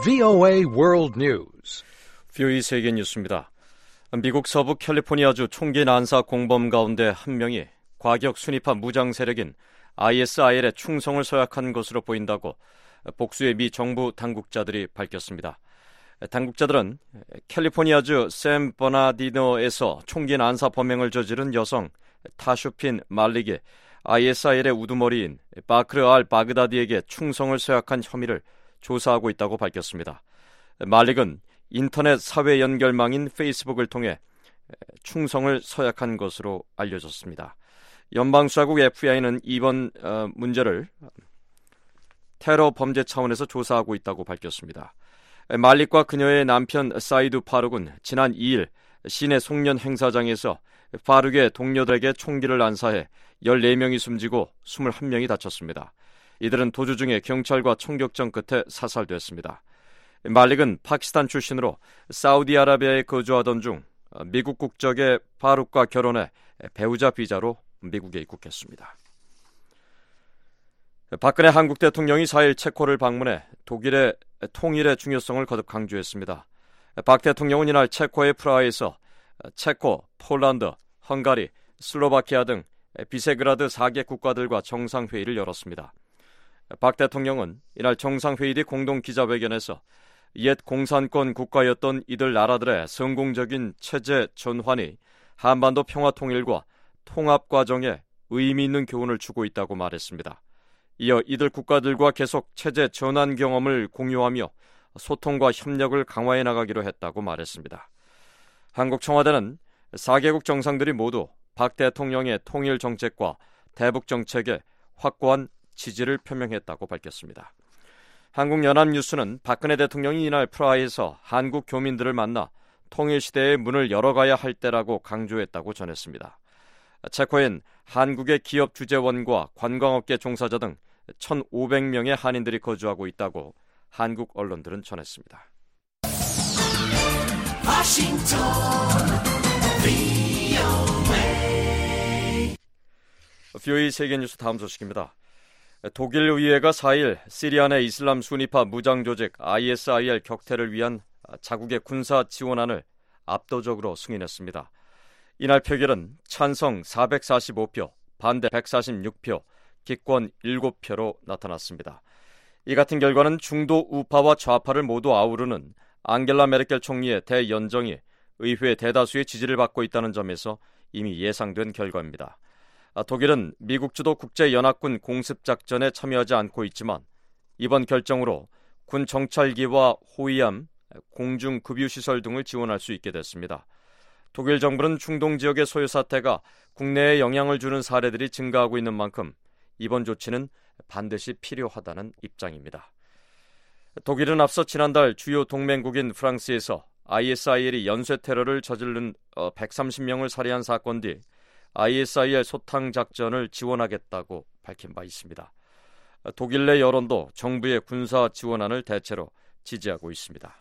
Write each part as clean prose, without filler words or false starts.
VOA World News. VOA 세계 뉴스입니다. 미국 서부 캘리포니아주 총기 난사 공범 가운데 한 명이 과격 순위파 무장 세력인 ISIL에 충성을 서약한 것으로 보인다고 복수의 미 정부 당국자들이 밝혔습니다. 당국자들은 캘리포니아주 샘 버나디노에서 총기 난사 범행을 저지른 여성 타슈핀 말릭이 ISIL의 우두머리인 바크르 알 바그다디에게 충성을 서약한 혐의를 조사하고 있다고 밝혔습니다. 말릭은 인터넷 사회 연결망인 페이스북을 통해 충성을 서약한 것으로 알려졌습니다. 연방수사국 FBI는 이번 문제를 테러 범죄 차원에서 조사하고 있다고 밝혔습니다. 말릭과 그녀의 남편 사이두 파룩은 지난 2일 시내 송년 행사장에서 파룩의 동료들에게 총기를 난사해 14명이 숨지고 21명이 다쳤습니다. 이들은 도주 중에 경찰과 총격전 끝에 사살됐습니다. 말릭은 파키스탄 출신으로 사우디아라비아에 거주하던 중 미국 국적의 파룩과 결혼해 배우자 비자로 미국에 입국했습니다. 박근혜 한국 대통령이 4일 체코를 방문해 독일의 통일의 중요성을 거듭 강조했습니다. 박 대통령은 이날 체코의 프라하에서 체코, 폴란드, 헝가리, 슬로바키아 등 비세그라드 4개 국가들과 정상회의를 열었습니다. 박 대통령은 이날 정상회의 뒤 공동기자회견에서 옛 공산권 국가였던 이들 나라들의 성공적인 체제 전환이 한반도 평화 통일과 통합 과정에 의미 있는 교훈을 주고 있다고 말했습니다. 이어 이들 국가들과 계속 체제 전환 경험을 공유하며 소통과 협력을 강화해 나가기로 했다고 말했습니다. 한국 청와대는 4개국 정상들이 모두 박 대통령의 통일 정책과 대북 정책에 확고한 지지를 표명했다고 밝혔습니다. 한국연합뉴스는 박근혜 대통령이 이날 프라하에서 한국 교민들을 만나 통일시대의 문을 열어가야 할 때라고 강조했다고 전했습니다. 체코엔 한국의 기업 주재원과 관광업계 종사자 등 1,500명의 한인들이 거주하고 있다고 한국 언론들은 전했습니다. VOA 세계뉴스 다음 소식입니다. 독일 의회가 4일 시리아 내 이슬람 순위파 무장조직 ISIL 격퇴를 위한 자국의 군사 지원안을 압도적으로 승인했습니다. 이날 표결은 찬성 445표, 반대 146표, 기권 7표로 나타났습니다. 이 같은 결과는 중도 우파와 좌파를 모두 아우르는 앙겔라 메르켈 총리의 대연정이 의회 대다수의 지지를 받고 있다는 점에서 이미 예상된 결과입니다. 독일은 미국 주도 국제연합군 공습작전에 참여하지 않고 있지만 이번 결정으로 군 정찰기와 호위함, 공중급유시설 등을 지원할 수 있게 됐습니다. 독일 정부는 중동 지역의 소요 사태가 국내에 영향을 주는 사례들이 증가하고 있는 만큼 이번 조치는 반드시 필요하다는 입장입니다. 독일은 앞서 지난달 주요 동맹국인 프랑스에서 ISIL이 연쇄 테러를 저지른 130명을 살해한 사건 뒤 ISIL 소탕 작전을 지원하겠다고 밝힌 바 있습니다. 독일 내 여론도 정부의 군사 지원안을 대체로 지지하고 있습니다.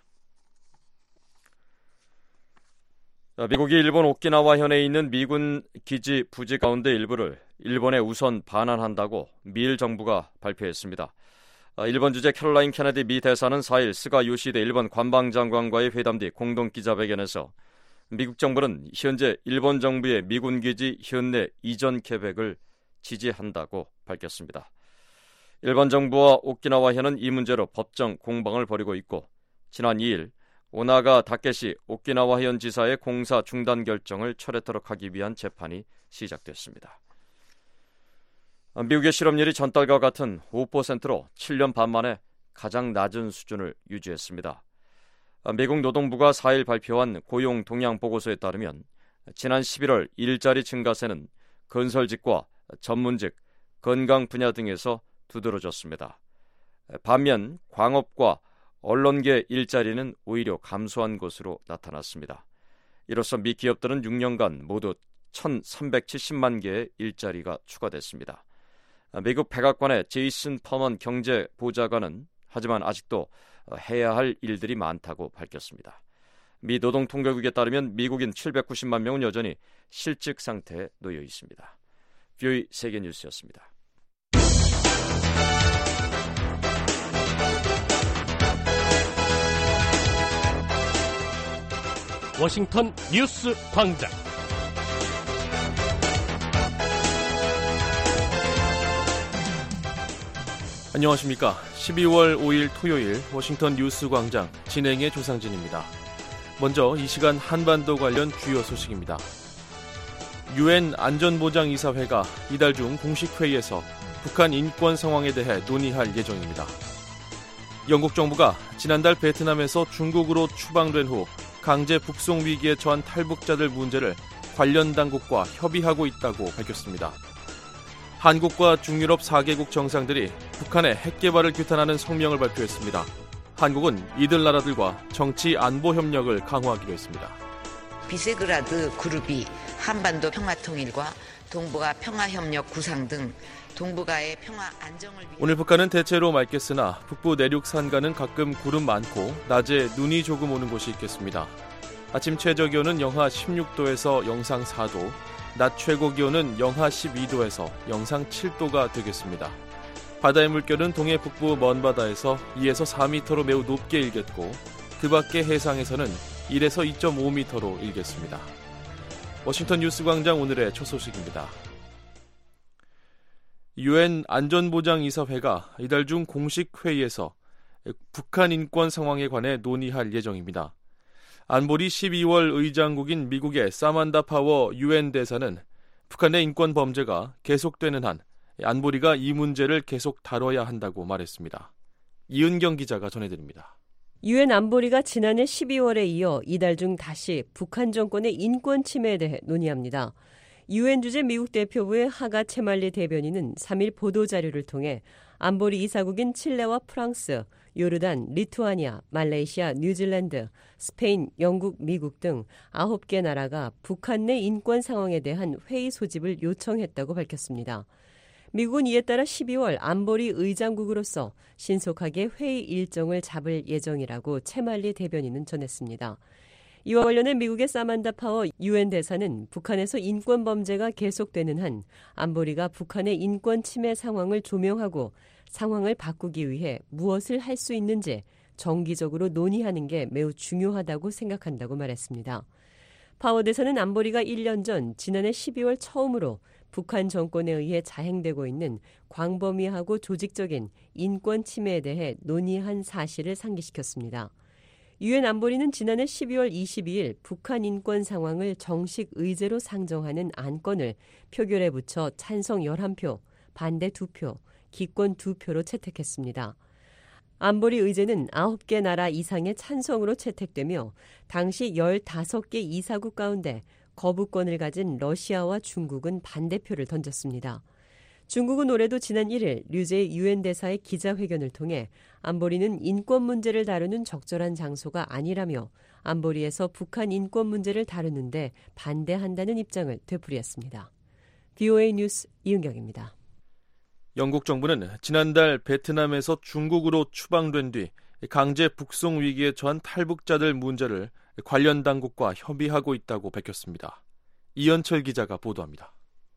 미국이 일본 오키나와 현에 있는 미군 기지 부지 가운데 일부를 일본에 우선 반환한다고 미일 정부가 발표했습니다. 일본 주재 캐롤라인 케네디 미 대사는 4일 스가 요시히데 일본 관방장관과의 회담 뒤 공동 기자회견에서 미국 정부는 현재 일본 정부의 미군 기지 현내 이전 계획을 지지한다고 밝혔습니다. 일본 정부와 오키나와 현은 이 문제로 법정 공방을 벌이고 있고 지난 2일 오나가 다케시 오키나와 현 지사의 공사 중단 결정을 철회토록 하기 위한 재판이 시작됐습니다. 미국의 실업률이 전달과 같은 5%로 7년 반 만에 가장 낮은 수준을 유지했습니다. 미국 노동부가 4일 발표한 고용 동향 보고서에 따르면 지난 11월 일자리 증가세는 건설직과 전문직, 건강 분야 등에서 두드러졌습니다. 반면 광업과 언론계 일자리는 오히려 감소한 것으로 나타났습니다. 이로써 미 기업들은 6년간 모두 1,370만 개의 일자리가 추가됐습니다. 미국 백악관의 제이슨 퍼먼 경제보좌관은 하지만 아직도 해야 할 일들이 많다고 밝혔습니다. 미 노동통계국에 따르면 미국인 790만 명은 여전히 실직 상태에 놓여 있습니다. VOA 세계뉴스였습니다. 워싱턴 뉴스 광장. 안녕하십니까. 12월 5일 토요일 워싱턴 뉴스 광장 진행의 조상진입니다. 먼저 이 시간 한반도 관련 주요 소식입니다. UN 안전보장이사회가 이달 중 공식 회의에서 북한 인권 상황에 대해 논의할 예정입니다. 영국 정부가 지난달 베트남에서 중국으로 추방된 후 강제 북송 위기에 처한 탈북자들 문제를 관련 당국과 협의하고 있다고 밝혔습니다. 한국과 중유럽 4개국 정상들이 북한의 핵 개발을 규탄하는 성명을 발표했습니다. 한국은 이들 나라들과 정치 안보 협력을 강화하기로 했습니다. 비세그라드 그룹이 한반도 평화통일과 동북아 평화협력 구상 등 동북아의 평화 안정을 위해 오늘 북한은 대체로 맑겠으나 북부 내륙 산간은 가끔 구름 많고 낮에 눈이 조금 오는 곳이 있겠습니다. 아침 최저기온은 영하 16도에서 영상 4도, 낮 최고기온은 영하 12도에서 영상 7도가 되겠습니다. 바다의 물결은 동해 북부 먼바다에서 2에서 4m로 매우 높게 일겠고 그 밖의 해상에서는 1에서 2.5m로 일겠습니다. 워싱턴 뉴스광장 오늘의 첫 소식입니다. UN 안전보장이사회가 이달 중 공식 회의에서 북한 인권 상황에 관해 논의할 예정입니다. 안보리 12월 의장국인 미국의 사만다 파워 UN 대사는 북한의 인권 범죄가 계속되는 한 안보리가 이 문제를 계속 다뤄야 한다고 말했습니다. 이은경 기자가 전해드립니다. UN 안보리가 지난해 12월에 이어 이달 중 다시 북한 정권의 인권 침해에 대해 논의합니다. UN 주재 미국 대표부의 하가 채말리 대변인은 3일 보도자료를 통해 안보리 이사국인 칠레와 프랑스, 요르단, 리투아니아, 말레이시아, 뉴질랜드, 스페인, 영국, 미국 등 9개 나라가 북한 내 인권 상황에 대한 회의 소집을 요청했다고 밝혔습니다. 미국은 이에 따라 12월 안보리 의장국으로서 신속하게 회의 일정을 잡을 예정이라고 채말리 대변인은 전했습니다. 이와 관련해 미국의 사만다 파워 UN 대사는 북한에서 인권 범죄가 계속되는 한 안보리가 북한의 인권 침해 상황을 조명하고 상황을 바꾸기 위해 무엇을 할 수 있는지 정기적으로 논의하는 게 매우 중요하다고 생각한다고 말했습니다. 파워 대사는 안보리가 1년 전 지난해 12월 처음으로 북한 정권에 의해 자행되고 있는 광범위하고 조직적인 인권 침해에 대해 논의한 사실을 상기시켰습니다. UN 안보리는 지난해 12월 22일 북한 인권 상황을 정식 의제로 상정하는 안건을 표결에 붙여 찬성 11표, 반대 2표, 기권 2표로 채택했습니다. 안보리 의제는 9개 나라 이상의 찬성으로 채택되며 당시 15개 이사국 가운데 거부권을 가진 러시아와 중국은 반대표를 던졌습니다. 중국은 올해도 지난 1일 류제 UN 대사의 기자회견을 통해 안보리는 인권 문제를 다루는 적절한 장소가 아니라며 안보리에서 북한 인권 문제를 다루는데 반대한다는 입장을 되풀이했습니다. VOA 뉴스 이은경입니다. 영국 정부는 지난달 베트남에서 중국으로 추방된 뒤 강제 북송 위기에 처한 탈북자들 문제를 관련 당국과 협의하고 있다고 밝혔습니다. 이현철 기자가 보도합니다.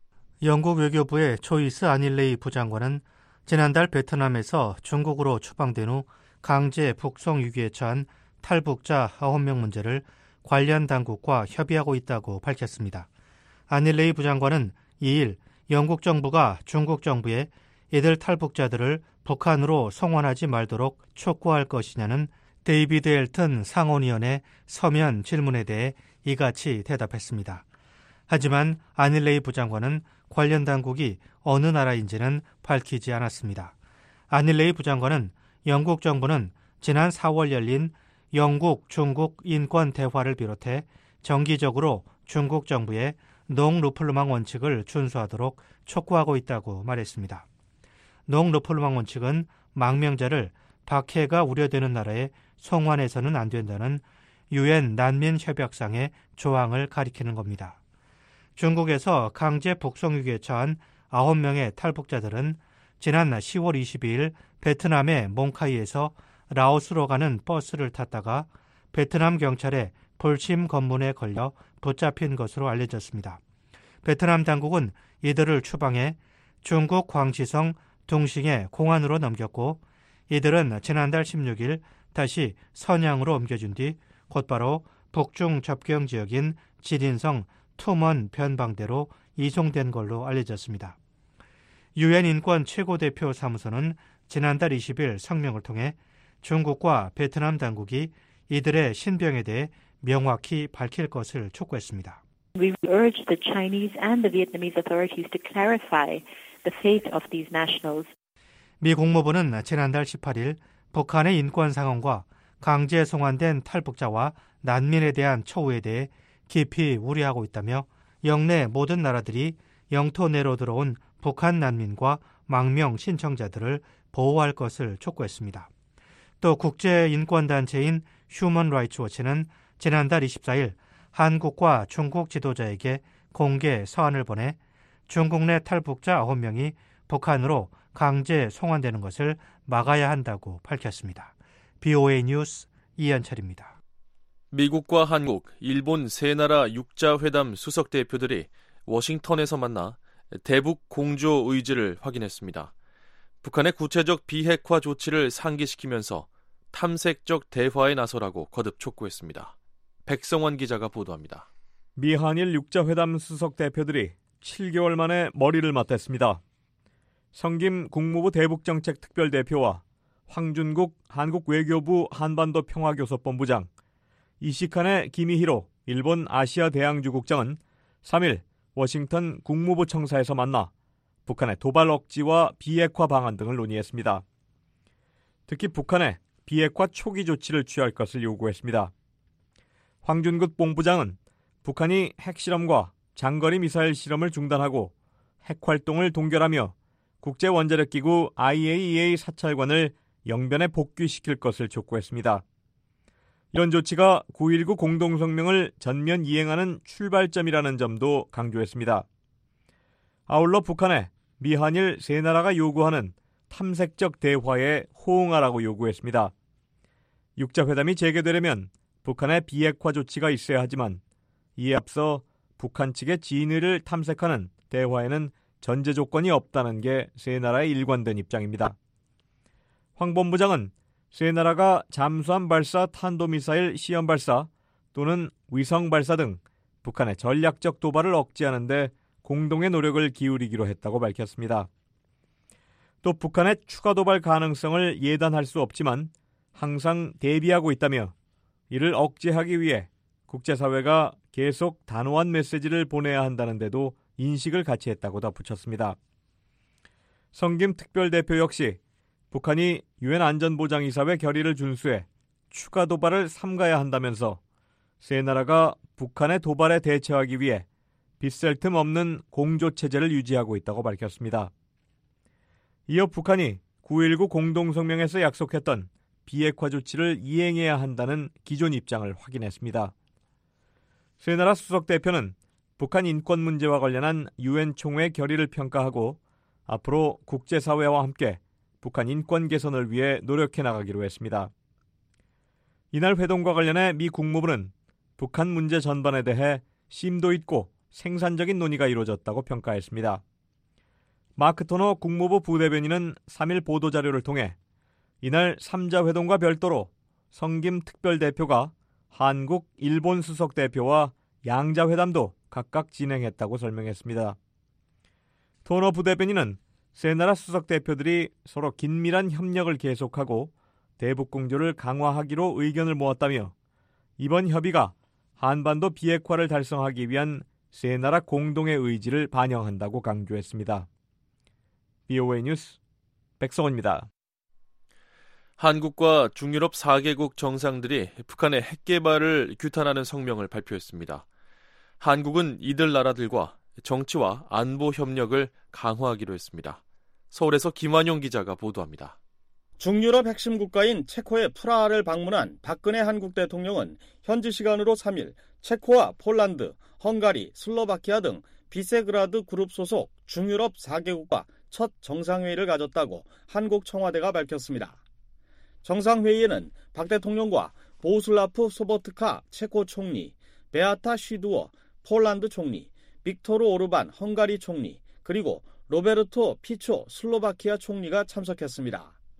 영국 외교부의 조이스 아닐레이 부장관은 지난달 베트남에서 중국으로 추방된 후 강제 북송 위기에 처한 탈북자 9명 문제를 관련 당국과 협의하고 있다고 밝혔습니다. 아닐레이 부장관은 2일 영국 정부가 중국 정부에 이들 탈북자들을 북한으로 송환하지 말도록 촉구할 것이냐는 데이비드 엘튼 상원의원의 서면 질문에 대해 이같이 대답했습니다. 하지만 아닐레이 부장관은 관련 당국이 어느 나라인지는 밝히지 않았습니다. 아닐레이 부장관은 영국 정부는 지난 4월 열린 영국, 중국 인권 대화를 비롯해 정기적으로 중국 정부의 농르플루망 원칙을 준수하도록 촉구하고 있다고 말했습니다. 농르플루망 원칙은 망명자를 박해가 우려되는 나라에 송환해서는 안 된다는 UN 난민협약상의 조항을 가리키는 겁니다. 중국에서 강제 북송 위기에 처한 9명의 탈북자들은 지난 10월 22일 베트남의 몽카이에서 라오스로 가는 버스를 탔다가 베트남 경찰의 불침 검문에 걸려 붙잡힌 것으로 알려졌습니다. 베트남 당국은 이들을 추방해 중국 광시성 둥싱의 공안으로 넘겼고 이들은 지난달 16일 다시 선양으로 옮겨준 뒤 곧바로 북중 접경 지역인 지린성 투먼 변방대로 이송된 걸로 알려졌습니다. 유엔 인권 최고대표 사무소는 지난달 20일 성명을 통해 중국과 베트남 당국이 이들의 신병에 대해 명확히 밝힐 것을 촉구했습니다. We urge the Chinese and the Vietnamese authorities to clarify the fate of these nationals. 미 국무부는 지난달 18일 북한의 인권 상황과 강제 송환된 탈북자와 난민에 대한 처우에 대해 깊이 우려하고 있다며 영내 모든 나라들이 영토 내로 들어온 북한 난민과 망명 신청자들을 보호할 것을 촉구했습니다. 또 국제인권단체인 휴먼 라이츠 워치는 지난달 24일 한국과 중국 지도자에게 공개 서한을 보내 중국 내 탈북자 9명이 북한으로 강제 송환되는 것을 막아야 한다고 밝혔습니다. BOA 뉴스 이현철입니다. 미국과 한국, 일본 세 나라 육자회담 수석 대표들이 워싱턴에서 만나 대북 공조 의지를 확인했습니다. 북한의 구체적 비핵화 조치를 상기시키면서 탐색적 대화에 나서라고 거듭 촉구했습니다. 백성원 기자가 보도합니다. 미한일 육자회담 수석 대표들이 7개월 만에 머리를 맞댔습니다. 성김 국무부 대북정책특별대표와 황준국 한국외교부 한반도 평화교섭본부장, 이시칸의 기미히로 일본 아시아대양주국장은 3일 워싱턴 국무부 청사에서 만나 북한의 도발 억지와 비핵화 방안 등을 논의했습니다. 특히 북한의 비핵화 초기 조치를 취할 것을 요구했습니다. 황준국 본부장은 북한이 핵실험과 장거리 미사일 실험을 중단하고 핵활동을 동결하며 국제원자력기구 IAEA 사찰관을 영변에 복귀시킬 것을 촉구했습니다. 이런 조치가 9.19 공동성명을 전면 이행하는 출발점이라는 점도 강조했습니다. 아울러 북한에 미한일 세 나라가 요구하는 탐색적 대화에 호응하라고 요구했습니다. 육자회담이 재개되려면 북한의 비핵화 조치가 있어야 하지만 이에 앞서 북한 측의 진위를 탐색하는 대화에는 전제 조건이 없다는 게 세 나라의 일관된 입장입니다. 황 본부장은 세 나라가 잠수함 발사 탄도미사일 시험 발사 또는 위성 발사 등 북한의 전략적 도발을 억제하는 데 공동의 노력을 기울이기로 했다고 밝혔습니다. 또 북한의 추가 도발 가능성을 예단할 수 없지만 항상 대비하고 있다며 이를 억제하기 위해 국제사회가 계속 단호한 메시지를 보내야 한다는 데도 인식을 같이 했다고 덧붙였습니다. 성김 특별대표 역시 북한이 유엔 안전보장이사회 결의를 준수해 추가 도발을 삼가야 한다면서 세 나라가 북한의 도발에 대처하기 위해 빗셀 틈 없는 공조체제를 유지하고 있다고 밝혔습니다. 이어 북한이 9.19 공동성명에서 약속했던 비핵화 조치를 이행해야 한다는 기존 입장을 확인했습니다. 세 나라 수석 대표는 북한 인권 문제와 관련한 유엔 총회 결의를 평가하고 앞으로 국제사회와 함께 북한 인권 개선을 위해 노력해 나가기로 했습니다. 이날 회동과 관련해 미 국무부는 북한 문제 전반에 대해 심도 있고 생산적인 논의가 이루어졌다고 평가했습니다. 마크 토너 국무부 부대변인은 3일 보도자료를 통해 이날 3자 회동과 별도로 성김 특별대표가 한국, 일본 수석 대표와 양자 회담도 각각 진행했다고 설명했습니다. 토너 부대변인은 세 나라 수석 대표들이 서로 긴밀한 협력을 계속하고 대북 공조를 강화하기로 의견을 모았다며 이번 협의가 한반도 비핵화를 달성하기 위한 세 나라 공동의 의지를 반영한다고 강조했습니다. BOA 뉴스 백성원입니다. 한국과 중유럽 4개국 정상들이 북한의 핵 개발을 규탄하는 성명을 발표했습니다. 한국은 이들 나라들과 정치와 안보 협력을 강화하기로 했습니다. 서울에서 김완용 기자가 보도합니다. 중유럽 핵심 국가인 체코의 프라하를 방문한 박근혜 한국 대통령은 현지 시간으로 3일 체코와 폴란드, 헝가리, 슬로바키아 등 비세그라드 그룹 소속 중유럽 4개국과 첫 정상회의를 가졌다고 한국 청와대가 밝혔습니다. 정상회의에는 박 대통령과 보슬라프 소보트카 체코 총리, 베아타 쉬두어 폴란드 총리, 빅토르 오르반 헝가리 총리, 그리고 로베르토 피초 슬로바키아 총리가 참석했습니다.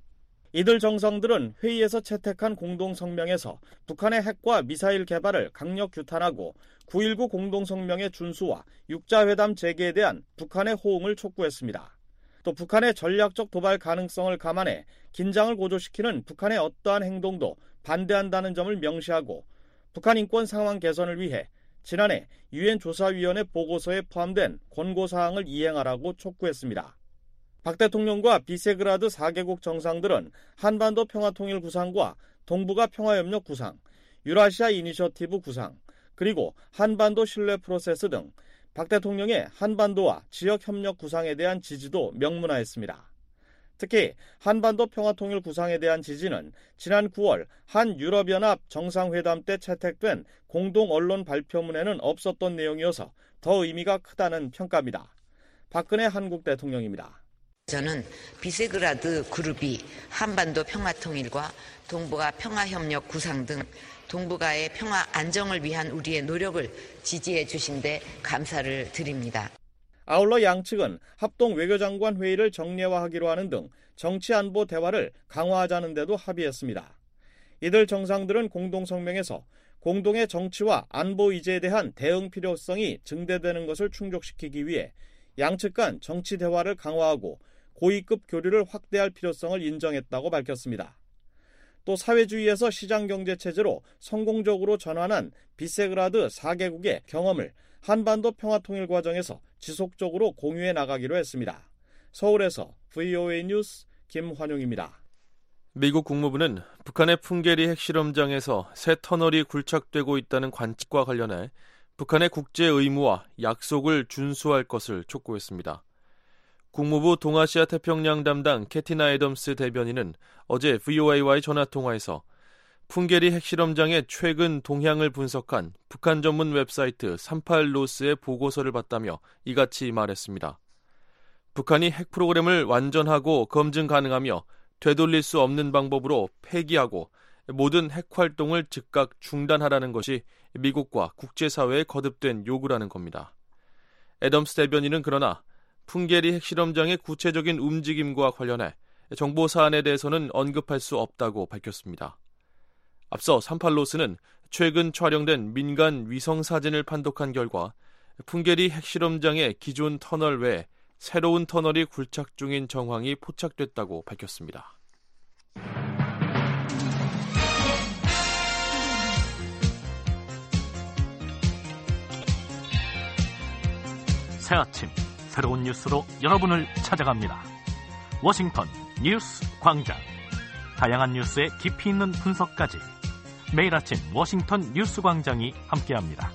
이들 정상들은 회의에서 채택한 공동성명에서 북한의 핵과 미사일 개발을 강력 규탄하고 9.19 공동성명의 준수와 육자회담 재개에 대한 북한의 호응을 촉구했습니다. 또 북한의 전략적 도발 가능성을 감안해 긴장을 고조시키는 북한의 어떠한 행동도 반대한다는 점을 명시하고 북한 인권 상황 개선을 위해 지난해 유엔 조사위원회 보고서에 포함된 권고사항을 이행하라고 촉구했습니다. 박 대통령과 비세그라드 4개국 정상들은 한반도 평화통일 구상과 동북아 평화협력 구상, 유라시아 이니셔티브 구상, 그리고 한반도 신뢰 프로세스 등 박 대통령의 한반도와 지역협력 구상에 대한 지지도 명문화했습니다. 특히 한반도 평화통일 구상에 대한 지지는 지난 9월 한 유럽연합 정상회담 때 채택된 공동 언론 발표문에는 없었던 내용이어서 더 의미가 크다는 평가입니다. 박근혜 한국 대통령입니다. 저는 비세그라드 그룹이 한반도 평화통일과 동북아 평화협력 구상 등 동북아의 평화 안정을 위한 우리의 노력을 지지해 주신 데 감사를 드립니다. 아울러 양측은 합동 외교장관 회의를 정례화하기로 하는 등 정치안보 대화를 강화하자는 데도 합의했습니다. 이들 정상들은 공동성명에서 공동의 정치와 안보 의제에 대한 대응 필요성이 증대되는 것을 충족시키기 위해 양측 간 정치 대화를 강화하고 고위급 교류를 확대할 필요성을 인정했다고 밝혔습니다. 또 사회주의에서 시장경제체제로 성공적으로 전환한 비세그라드 4개국의 경험을 한반도 평화통일 과정에서 지속적으로 공유해 나가기로 했습니다. 서울에서 VOA 뉴스 김환용입니다. 미국 국무부는 북한의 풍계리 핵실험장에서 새 터널이 굴착되고 있다는 관측과 관련해 북한의 국제 의무와 약속을 준수할 것을 촉구했습니다. 국무부 동아시아 태평양 담당 캐티나 애덤스 대변인은 어제 VOA와의 전화통화에서 풍계리 핵실험장의 최근 동향을 분석한 북한 전문 웹사이트 38로스의 보고서를 봤다며 이같이 말했습니다. 북한이 핵 프로그램을 완전하고 검증 가능하며 되돌릴 수 없는 방법으로 폐기하고 모든 핵 활동을 즉각 중단하라는 것이 미국과 국제사회에 거듭된 요구라는 겁니다. 애덤스 대변인은 그러나 풍계리 핵실험장의 구체적인 움직임과 관련해 정보 사안에 대해서는 언급할 수 없다고 밝혔습니다. 앞서 38로스는 최근 촬영된 민간 위성 사진을 판독한 결과 풍계리 핵실험장의 기존 터널 외에 새로운 터널이 굴착 중인 정황이 포착됐다고 밝혔습니다. 새 아침 새로운 뉴스로 여러분을 찾아갑니다. 워싱턴 뉴스 광장. 다양한 뉴스의 깊이 있는 분석까지 매일 아침 워싱턴 뉴스 광장이 함께합니다.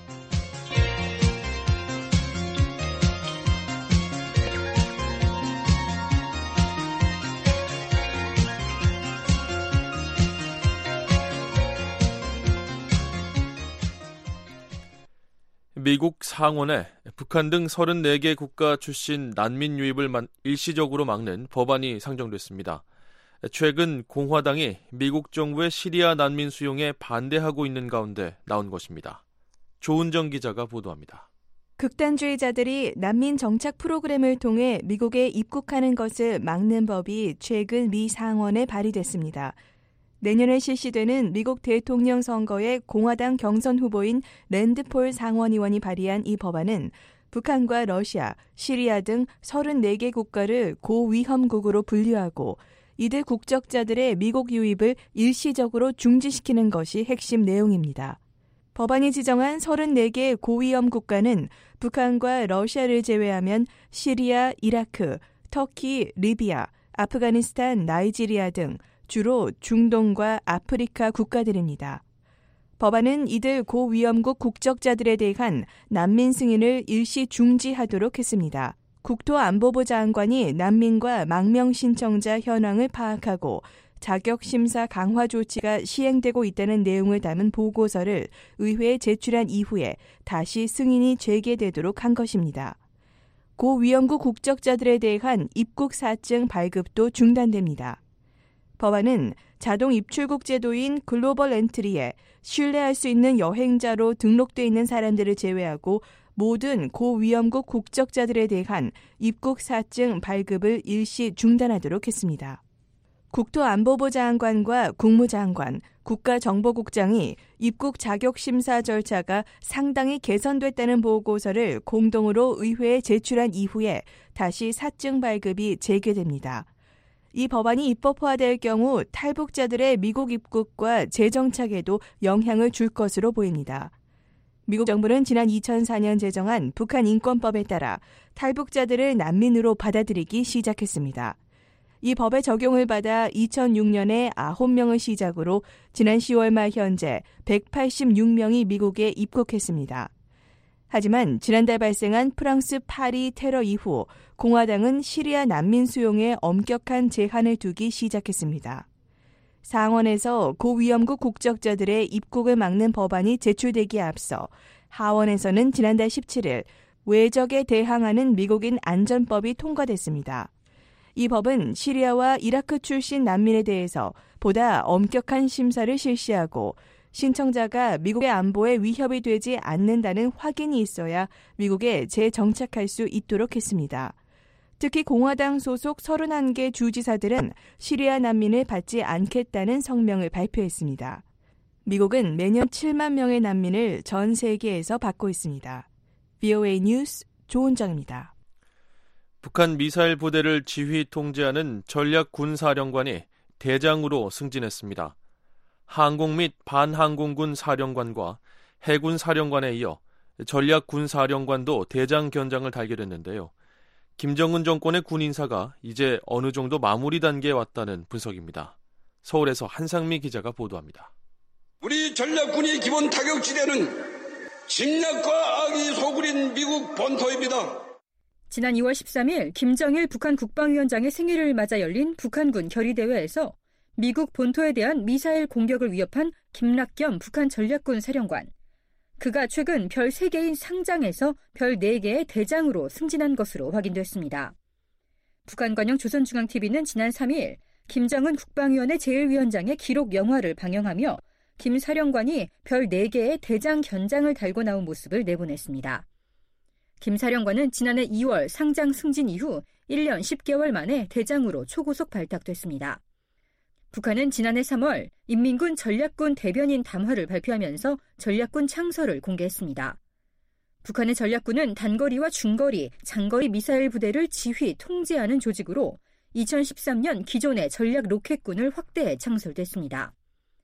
미국 상원에 북한 등 34개 국가 출신 난민 유입을 일시적으로 막는 법안이 상정됐습니다. 최근 공화당이 미국 정부의 시리아 난민 수용에 반대하고 있는 가운데 나온 것입니다. 조은정 기자가 보도합니다. 극단주의자들이 난민 정착 프로그램을 통해 미국에 입국하는 것을 막는 법이 최근 미 상원에 발의됐습니다. 내년에 실시되는 미국 대통령 선거의 공화당 경선 후보인 랜드폴 상원의원이 발의한 이 법안은 북한과 러시아, 시리아 등 34개 국가를 고위험국으로 분류하고 이들 국적자들의 미국 유입을 일시적으로 중지시키는 것이 핵심 내용입니다. 법안이 지정한 34개 고위험 국가는 북한과 러시아를 제외하면 시리아, 이라크, 터키, 리비아, 아프가니스탄, 나이지리아 등 주로 중동과 아프리카 국가들입니다. 법안은 이들 고위험국 국적자들에 대한 난민 승인을 일시 중지하도록 했습니다. 국토안보부 장관이 난민과 망명 신청자 현황을 파악하고 자격심사 강화 조치가 시행되고 있다는 내용을 담은 보고서를 의회에 제출한 이후에 다시 승인이 재개되도록 한 것입니다. 고위험국 국적자들에 대한 입국 사증 발급도 중단됩니다. 법안은 자동 입출국 제도인 글로벌 엔트리에 신뢰할 수 있는 여행자로 등록돼 있는 사람들을 제외하고 모든 고위험국 국적자들에 대한 입국 사증 발급을 일시 중단하도록 했습니다. 국토안보부 장관과 국무장관, 국가정보국장이 입국 자격 심사 절차가 상당히 개선됐다는 보고서를 공동으로 의회에 제출한 이후에 다시 사증 발급이 재개됩니다. 이 법안이 입법화될 경우 탈북자들의 미국 입국과 재정착에도 영향을 줄 것으로 보입니다. 미국 정부는 지난 2004년 제정한 북한 인권법에 따라 탈북자들을 난민으로 받아들이기 시작했습니다. 이 법의 적용을 받아 2006년에 9명을 시작으로 지난 10월 말 현재 186명이 미국에 입국했습니다. 하지만 지난달 발생한 프랑스 파리 테러 이후 공화당은 시리아 난민 수용에 엄격한 제한을 두기 시작했습니다. 상원에서 고위험국 국적자들의 입국을 막는 법안이 제출되기에 앞서 하원에서는 지난달 17일 외적에 대항하는 미국인 안전법이 통과됐습니다. 이 법은 시리아와 이라크 출신 난민에 대해서 보다 엄격한 심사를 실시하고 신청자가 미국의 안보에 위협이 되지 않는다는 확인이 있어야 미국에 재정착할 수 있도록 했습니다. 특히 공화당 소속 31개 주지사들은 시리아 난민을 받지 않겠다는 성명을 발표했습니다. 미국은 매년 7만 명의 난민을 전 세계에서 받고 있습니다. VOA 뉴스 조은정입니다. 북한 미사일 부대를 지휘 통제하는 전략군사령관이 대장으로 승진했습니다. 항공 및 반항공군 사령관과 해군 사령관에 이어 전략군사령관도 대장 견장을 달게 됐는데요. 김정은 정권의 군 인사가 이제 어느 정도 마무리 단계에 왔다는 분석입니다. 서울에서 한상미 기자가 보도합니다. 우리 전략군의 기본 타격지대는 침략과 악이 소굴인 미국 본토입니다. 지난 2월 13일 김정일 북한 국방위원장의 생일을 맞아 열린 북한군 결의대회에서 미국 본토에 대한 미사일 공격을 위협한 김락겸 북한 전략군 사령관. 그가 최근 별 3개인 상장에서 별 4개의 대장으로 승진한 것으로 확인됐습니다. 북한 관영 조선중앙TV는 지난 3일 김정은 국방위원회 제1위원장의 기록 영화를 방영하며 김 사령관이 별 4개의 대장 견장을 달고 나온 모습을 내보냈습니다. 김 사령관은 지난해 2월 상장 승진 이후 1년 10개월 만에 대장으로 초고속 발탁됐습니다. 북한은 지난해 3월 인민군 전략군 대변인 담화를 발표하면서 전략군 창설을 공개했습니다. 북한의 전략군은 단거리와 중거리, 장거리 미사일 부대를 지휘, 통제하는 조직으로 2013년 기존의 전략 로켓군을 확대 창설됐습니다.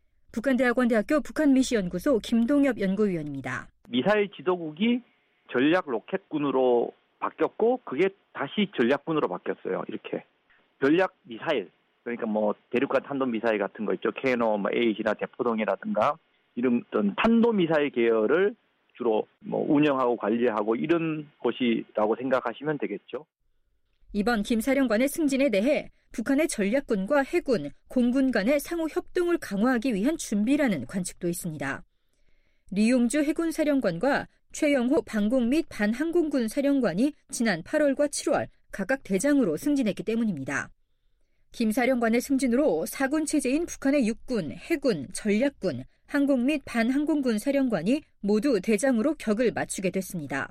북한대학원대학교 북한미시연구소 김동엽 연구위원입니다. 미사일 지도국이 전략 로켓군으로 바뀌었고 그게 다시 전략군으로 바뀌었어요. 이렇게 전략 미사일, 그러니까 뭐 대륙간 탄도 미사일 같은 거 있죠. 캐노, 에이시나 대포동이라든가 이런 어떤 탄도 미사일 계열을 주로 뭐 운영하고 관리하고 이런 곳이라고 생각하시면 되겠죠. 이번 김 사령관의 승진에 대해 북한의 전략군과 해군, 공군 간의 상호 협동을 강화하기 위한 준비라는 관측도 있습니다. 리용주 해군 사령관과 최영호 방공 및 반항공군 사령관이 지난 8월과 7월 각각 대장으로 승진했기 때문입니다. 김 사령관의 승진으로 4군 체제인 북한의 육군, 해군, 전략군, 항공 및 반항공군 사령관이 모두 대장으로 격을 맞추게 됐습니다.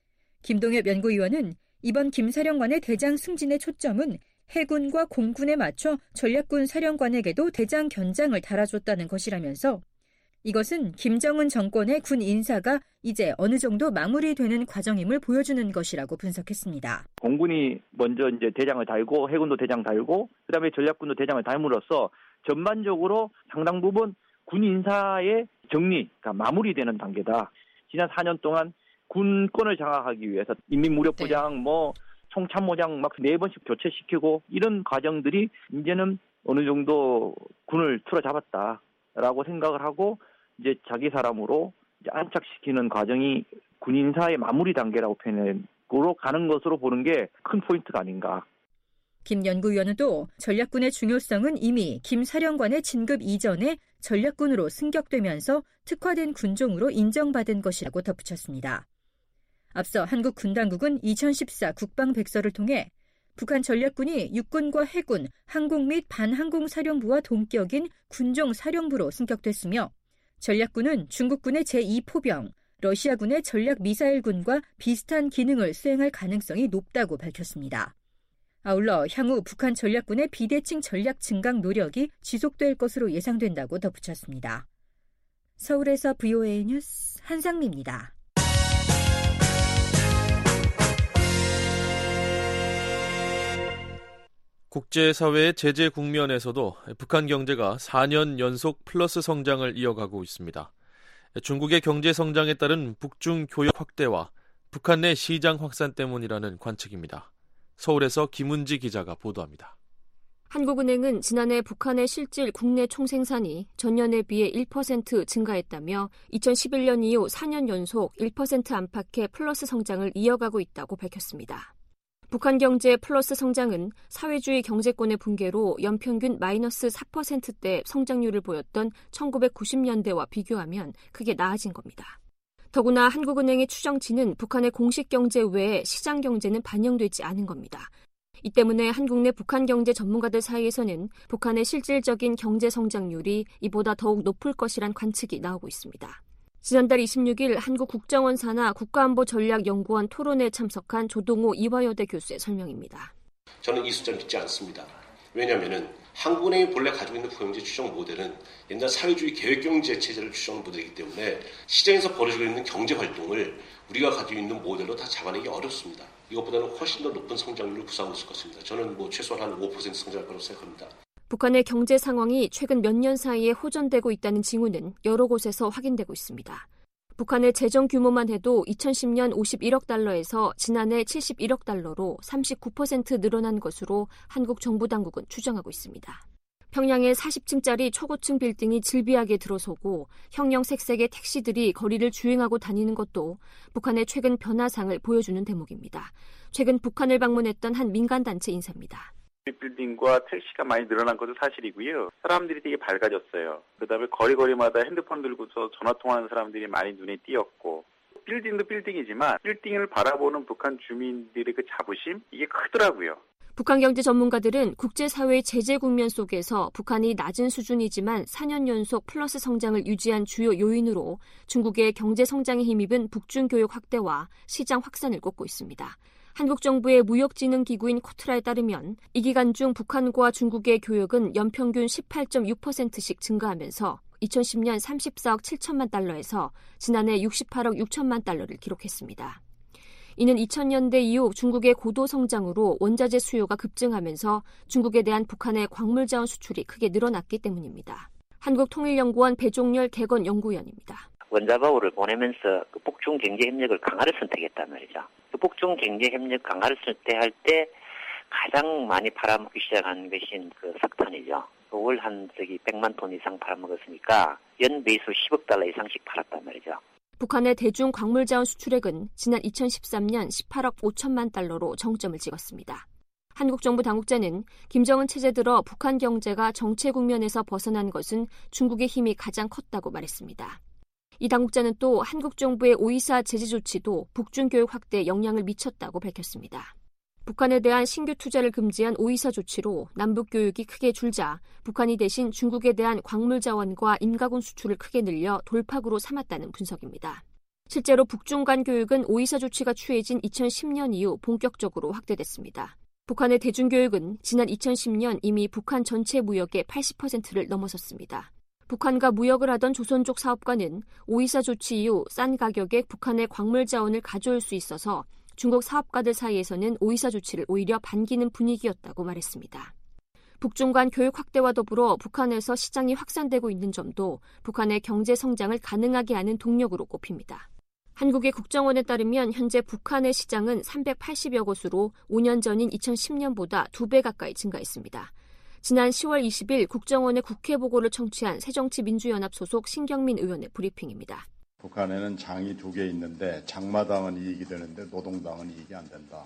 김동엽 연구위원은 이번 김 사령관의 대장 승진의 초점은 해군과 공군에 맞춰 전략군 사령관에게도 대장 견장을 달아줬다는 것이라면서 이것은 김정은 정권의 군 인사가 이제 어느 정도 마무리되는 과정임을 보여주는 것이라고 분석했습니다. 공군이 먼저 이제 대장을 달고 해군도 대장 달고 그다음에 전략군도 대장을 달므로써 전반적으로 상당 부분 군 인사의 정리가 마무리되는 단계다. 지난 4년 동안 군권을 장악하기 위해서 인민무력부장, 총참모장 막 4번씩 교체시키고 이런 과정들이 이제는 어느 정도 군을 틀어잡았다라고 생각을 하고 이제 자기 사람으로 이제 안착시키는 과정이 군 인사의 마무리 단계라고 표현으로 가는 것으로 보는 게 큰 포인트가 아닌가. 김 연구위원은 또 전략군의 중요성은 이미 김 사령관의 진급 이전에 전략군으로 승격되면서 특화된 군종으로 인정받은 것이라고 덧붙였습니다. 앞서 한국 군당국은 2014 국방백서를 통해 북한 전략군이 육군과 해군, 항공 및 반항공 사령부와 동격인 군종 사령부로 승격됐으며 전략군은 중국군의 제2포병, 러시아군의 전략 미사일군과 비슷한 기능을 수행할 가능성이 높다고 밝혔습니다. 아울러 향후 북한 전략군의 비대칭 전략 증강 노력이 지속될 것으로 예상된다고 덧붙였습니다. 서울에서 VOA 뉴스 한상미입니다. 국제사회의 제재 국면에서도 북한 경제가 4년 연속 플러스 성장을 이어가고 있습니다. 중국의 경제 성장에 따른 북중 교역 확대와 북한 내 시장 확산 때문이라는 관측입니다. 서울에서 김은지 기자가 보도합니다. 한국은행은 지난해 북한의 실질 국내 총생산이 전년에 비해 1% 증가했다며 2011년 이후 4년 연속 1% 안팎의 플러스 성장을 이어가고 있다고 밝혔습니다. 북한 경제의 플러스 성장은 사회주의 경제권의 붕괴로 연평균 마이너스 4%대 성장률을 보였던 1990년대와 비교하면 크게 나아진 겁니다. 더구나 한국은행의 추정치는 북한의 공식 경제 외에 시장 경제는 반영되지 않은 겁니다. 이 때문에 한국 내 북한 경제 전문가들 사이에서는 북한의 실질적인 경제 성장률이 이보다 더욱 높을 것이란 관측이 나오고 있습니다. 지난달 26일 한국 국정원 산하 국가안보전략연구원 토론회에 참석한 조동호 이화여대 교수의 설명입니다. 저는 이 숫자를 믿지 않습니다. 왜냐하면 한국은행이 본래 가지고 있는 부경제 추정 모델은 옛날 사회주의 계획경제 체제를 추정 모델이기 때문에 시장에서 벌어지고 있는 경제활동을 우리가 가지고 있는 모델로 다 잡아내기 어렵습니다. 이것보다는 훨씬 더 높은 성장률을 구사하고 있을 것입니다. 저는 최소한 한 5% 성장할 거라고 생각합니다. 북한의 경제 상황이 최근 몇 년 사이에 호전되고 있다는 징후는 여러 곳에서 확인되고 있습니다. 북한의 재정 규모만 해도 2010년 51억 달러에서 지난해 71억 달러로 39% 늘어난 것으로 한국 정부 당국은 추정하고 있습니다. 평양에 40층짜리 초고층 빌딩이 질비하게 들어서고 형형색색의 택시들이 거리를 주행하고 다니는 것도 북한의 최근 변화상을 보여주는 대목입니다. 최근 북한을 방문했던 한 민간단체 인사입니다. 빌딩과 택시가 많이 늘어난 것도 사실이고요. 사람들이 되게 밝아졌어요. 그다음에 거리마다 핸드폰 들고서 전화통화하는 사람들이 많이 눈에 띄었고, 빌딩도 빌딩이지만 빌딩을 바라보는 북한 주민들의 그 자부심, 이게 크더라고요. 북한 경제 전문가들은 국제사회의 제재 국면 속에서 북한이 낮은 수준이지만 4년 연속 플러스 성장을 유지한 주요 요인으로 중국의 경제 성장에 힘입은 북중 교역 확대와 시장 확산을 꼽고 있습니다. 한국 정부의 무역진흥기구인 코트라에 따르면 이 기간 중 북한과 중국의 교역은 연평균 18.6%씩 증가하면서 2010년 34억 7천만 달러에서 지난해 68억 6천만 달러를 기록했습니다. 이는 2000년대 이후 중국의 고도 성장으로 원자재 수요가 급증하면서 중국에 대한 북한의 광물자원 수출이 크게 늘어났기 때문입니다. 한국통일연구원 배종렬 개건 연구위원입니다. 원자바우를 보내면서 그 북중 경제 협력을 강화를 선택했단 말이죠. 그 북중 경제 협력 강화를 선택할 때 가장 많이 팔아먹기 시작한 것이 그 석탄이죠. 월 한 100만 톤 이상 팔아먹었으니까 연 배수 10억 달러 이상씩 팔았단 말이죠. 북한의 대중 광물자원 수출액은 지난 2013년 18억 5천만 달러로 정점을 찍었습니다. 한국 정부 당국자는 김정은 체제 들어 북한 경제가 정체 국면에서 벗어난 것은 중국의 힘이 가장 컸다고 말했습니다. 이 당국자는 또 한국 정부의 오이사 제재 조치도 북중 교역 확대에 영향을 미쳤다고 밝혔습니다. 북한에 대한 신규 투자를 금지한 오이사 조치로 남북 교역이 크게 줄자 북한이 대신 중국에 대한 광물 자원과 임가군 수출을 크게 늘려 돌파구로 삼았다는 분석입니다. 실제로 북중 간 교역은 오이사 조치가 취해진 2010년 이후 본격적으로 확대됐습니다. 북한의 대중교역은 지난 2010년 이미 북한 전체 무역의 80%를 넘어섰습니다. 북한과 무역을 하던 조선족 사업가는 오이사 조치 이후 싼 가격에 북한의 광물 자원을 가져올 수 있어서 중국 사업가들 사이에서는 오이사 조치를 오히려 반기는 분위기였다고 말했습니다. 북중 간 교역 확대와 더불어 북한에서 시장이 확산되고 있는 점도 북한의 경제 성장을 가능하게 하는 동력으로 꼽힙니다. 한국의 국정원에 따르면 현재 북한의 시장은 380여 곳으로 5년 전인 2010년보다 2배 가까이 증가했습니다. 지난 10월 20일 국정원의 국회 보고를 청취한 새정치민주연합 소속 신경민 의원의 브리핑입니다. 북한에는 장이 2개 있는데 장마당은 이익이 되는데 노동당은 이익이 안 된다.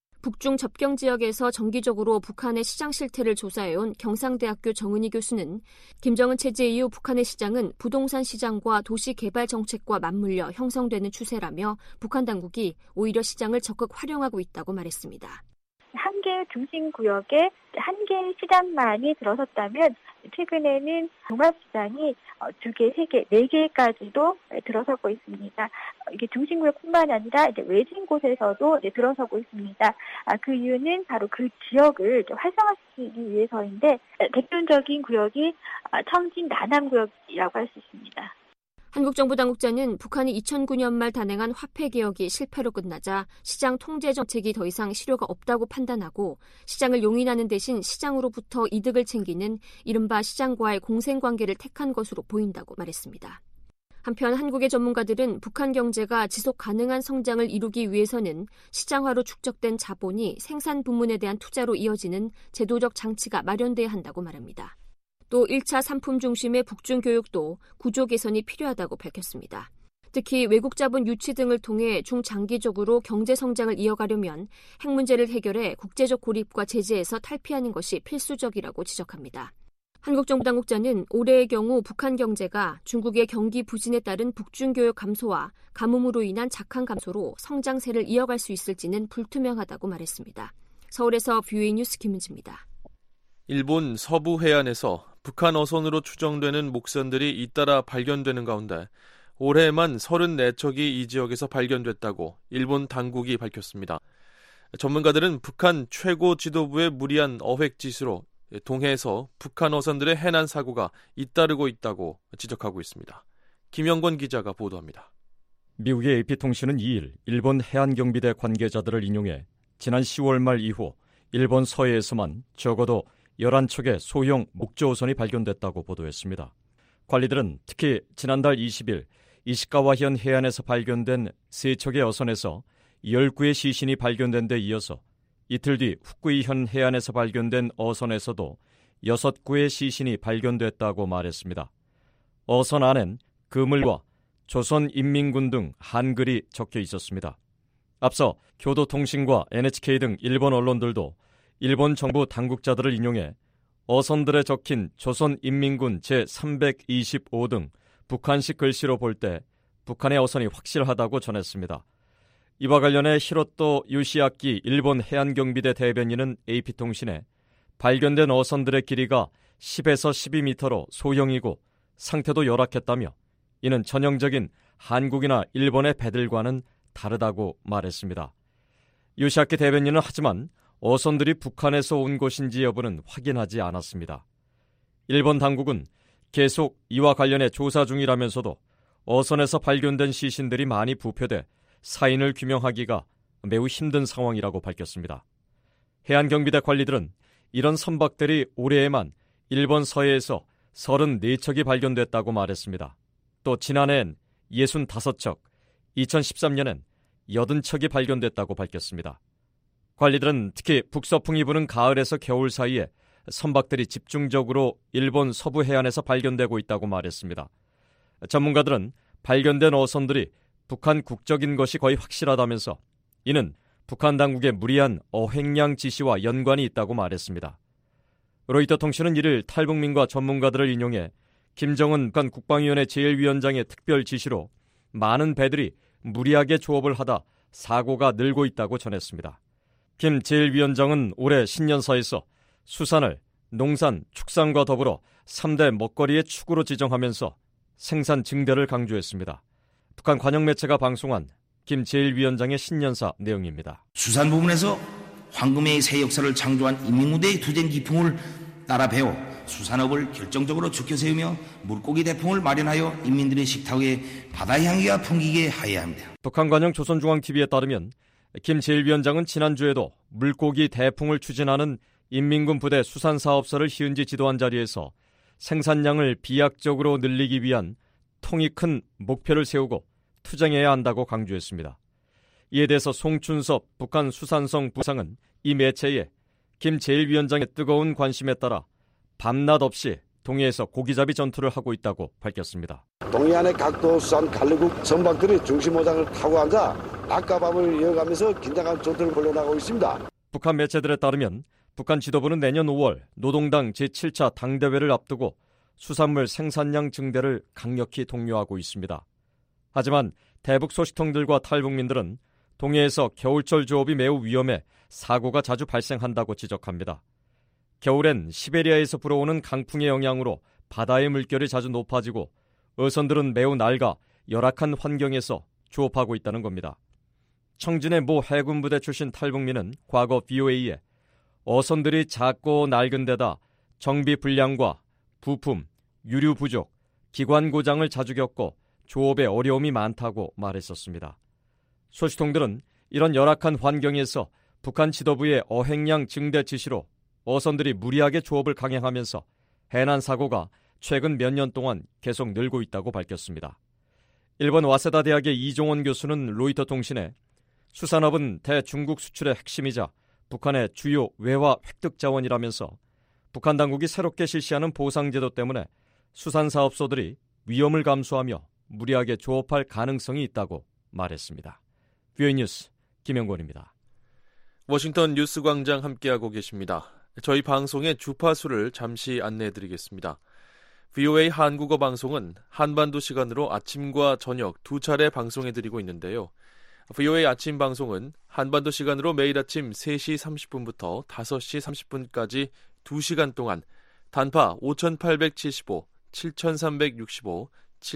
북중 접경 지역에서 정기적으로 북한의 시장 실태를 조사해온 경상대학교 정은희 교수는 김정은 체제 이후 북한의 시장은 부동산 시장과 도시개발 정책과 맞물려 형성되는 추세라며 북한 당국이 오히려 시장을 적극 활용하고 있다고 말했습니다. 한 개 중심 구역에 한 개의 시장만이 들어섰다면 최근에는 종합시장이 2개, 3개, 4개까지도 들어서고 있습니다. 이게 중심구역뿐만 아니라 이제 외진 곳에서도 이제 들어서고 있습니다. 그 이유는 바로 그 지역을 활성화시키기 위해서인데 대표적인 구역이 청진 남남구역이라고 할 수 있습니다. 한국 정부 당국자는 북한이 2009년 말 단행한 화폐 개혁이 실패로 끝나자 시장 통제 정책이 더 이상 실효가 없다고 판단하고 시장을 용인하는 대신 시장으로부터 이득을 챙기는 이른바 시장과의 공생관계를 택한 것으로 보인다고 말했습니다. 한편 한국의 전문가들은 북한 경제가 지속 가능한 성장을 이루기 위해서는 시장화로 축적된 자본이 생산 부문에 대한 투자로 이어지는 제도적 장치가 마련돼야 한다고 말합니다. 또 1차 상품 중심의 북중 교육도 구조 개선이 필요하다고 밝혔습니다. 특히 외국 자본 유치 등을 통해 중장기적으로 경제 성장을 이어가려면 핵 문제를 해결해 국제적 고립과 제재에서 탈피하는 것이 필수적이라고 지적합니다. 한국 정부 당국자는 올해의 경우 북한 경제가 중국의 경기 부진에 따른 북중 교역 감소와 가뭄으로 인한 작황 감소로 성장세를 이어갈 수 있을지는 불투명하다고 말했습니다. 서울에서 뷰이 뉴스 김은지입니다. 일본 서부 해안에서 북한 어선으로 추정되는 목선들이 잇따라 발견되는 가운데 올해에만 34척이 이 지역에서 발견됐다고 일본 당국이 밝혔습니다. 전문가들은 북한 최고 지도부의 무리한 어획 지시로 동해에서 북한 어선들의 해난 사고가 잇따르고 있다고 지적하고 있습니다. 김영권 기자가 보도합니다. 미국의 AP통신은 2일 일본 해안경비대 관계자들을 인용해 지난 10월 말 이후 일본 서해에서만 적어도 11척의 소형 목조어선이 발견됐다고 보도했습니다. 관리들은 특히 지난달 20일 이시카와현 해안에서 발견된 3척의 어선에서 19의 시신이 발견된 데 이어서 이틀 뒤 후쿠이현 해안에서 발견된 어선에서도 6구의 시신이 발견됐다고 말했습니다. 어선 안엔 그물과 조선인민군 등 한글이 적혀 있었습니다. 앞서 교도통신과 NHK 등 일본 언론들도 일본 정부 당국자들을 인용해 어선들에 적힌 조선인민군 제325 등 북한식 글씨로 볼 때 북한의 어선이 확실하다고 전했습니다. 이와 관련해 히로토 요시아키 일본 해안경비대 대변인은 AP통신에 발견된 어선들의 길이가 10에서 12m로 소형이고 상태도 열악했다며 이는 전형적인 한국이나 일본의 배들과는 다르다고 말했습니다. 요시아키 대변인은 하지만 어선들이 북한에서 온 것인지 여부는 확인하지 않았습니다. 일본 당국은 계속 이와 관련해 조사 중이라면서도 어선에서 발견된 시신들이 많이 부패돼 사인을 규명하기가 매우 힘든 상황이라고 밝혔습니다. 해안경비대 관리들은 이런 선박들이 올해에만 일본 서해에서 34척이 발견됐다고 말했습니다. 또 지난해엔 65척, 2013년엔 80척이 발견됐다고 밝혔습니다. 관리들은 특히 북서풍이 부는 가을에서 겨울 사이에 선박들이 집중적으로 일본 서부 해안에서 발견되고 있다고 말했습니다. 전문가들은 발견된 어선들이 북한 국적인 것이 거의 확실하다면서 이는 북한 당국의 무리한 어획량 지시와 연관이 있다고 말했습니다. 로이터 통신은 1일 탈북민과 전문가들을 인용해 김정은 북한 국방위원회 제1위원장의 특별 지시로 많은 배들이 무리하게 조업을 하다 사고가 늘고 있다고 전했습니다. 김 제1위원장은 올해 신년사에서 수산을 농산, 축산과 더불어 3대 먹거리의 축으로 지정하면서 생산 증대를 강조했습니다. 북한 관영매체가 방송한 김 제1위원장의 신년사 내용입니다. 수산 부문에서 황금의 새 역사를 창조한 인민군대의 투쟁 기풍을 따라 배워 수산업을 결정적으로 지켜세우며 물고기 대풍을 마련하여 인민들의 식탁 위에 바다 향기가 풍기게 하여야 합니다. 북한 관영 조선중앙TV에 따르면 김 제1위원장은 지난주에도 물고기 대풍을 추진하는 인민군 부대 수산사업소를 희은지 지도한 자리에서 생산량을 비약적으로 늘리기 위한 통이 큰 목표를 세우고 투쟁해야 한다고 강조했습니다. 이에 대해서 송춘섭 북한 수산성 부상은 이 매체에 김 제1위원장의 뜨거운 관심에 따라 밤낮 없이 동해에서 고기잡이 전투를 하고 있다고 밝혔습니다. 동해안의 각도 수산 갈래국 선박들이 중심호장을 타고 앉아 낮과 밤을 이어가면서 긴장한 전투를 벌여나가고 있습니다. 북한 매체들에 따르면 북한 지도부는 내년 5월 노동당 제7차 당대회를 앞두고 수산물 생산량 증대를 강력히 독려하고 있습니다. 하지만 대북 소식통들과 탈북민들은 동해에서 겨울철 조업이 매우 위험해 사고가 자주 발생한다고 지적합니다. 겨울엔 시베리아에서 불어오는 강풍의 영향으로 바다의 물결이 자주 높아지고 어선들은 매우 낡아 열악한 환경에서 조업하고 있다는 겁니다. 청진의 모 해군 부대 출신 탈북민은 과거 VOA에 어선들이 작고 낡은 데다 정비 불량과 부품, 유류 부족, 기관 고장을 자주 겪고 조업에 어려움이 많다고 말했었습니다. 소식통들은 이런 열악한 환경에서 북한 지도부의 어획량 증대 지시로 어선들이 무리하게 조업을 강행하면서 해난 사고가 최근 몇 년 동안 계속 늘고 있다고 밝혔습니다. 일본 와세다 대학의 이종원 교수는 로이터 통신에 수산업은 대중국 수출의 핵심이자 북한의 주요 외화 획득 자원이라면서 북한 당국이 새롭게 실시하는 보상제도 때문에 수산사업소들이 위험을 감수하며 무리하게 조업할 가능성이 있다고 말했습니다. VOA 뉴스 김영권입니다. 워싱턴 뉴스광장 함께하고 계십니다. 저희 방송의 주파수를 잠시 안내해드리겠습니다. VOA 한국어 방송은 한반도 시간으로 아침과 저녁 두 차례 방송해드리고 있는데요. VOA 아침 방송은 한반도 시간으로 매일 아침 3시 30분부터 5시 30분까지 2시간 동안 단파 5875, 7365,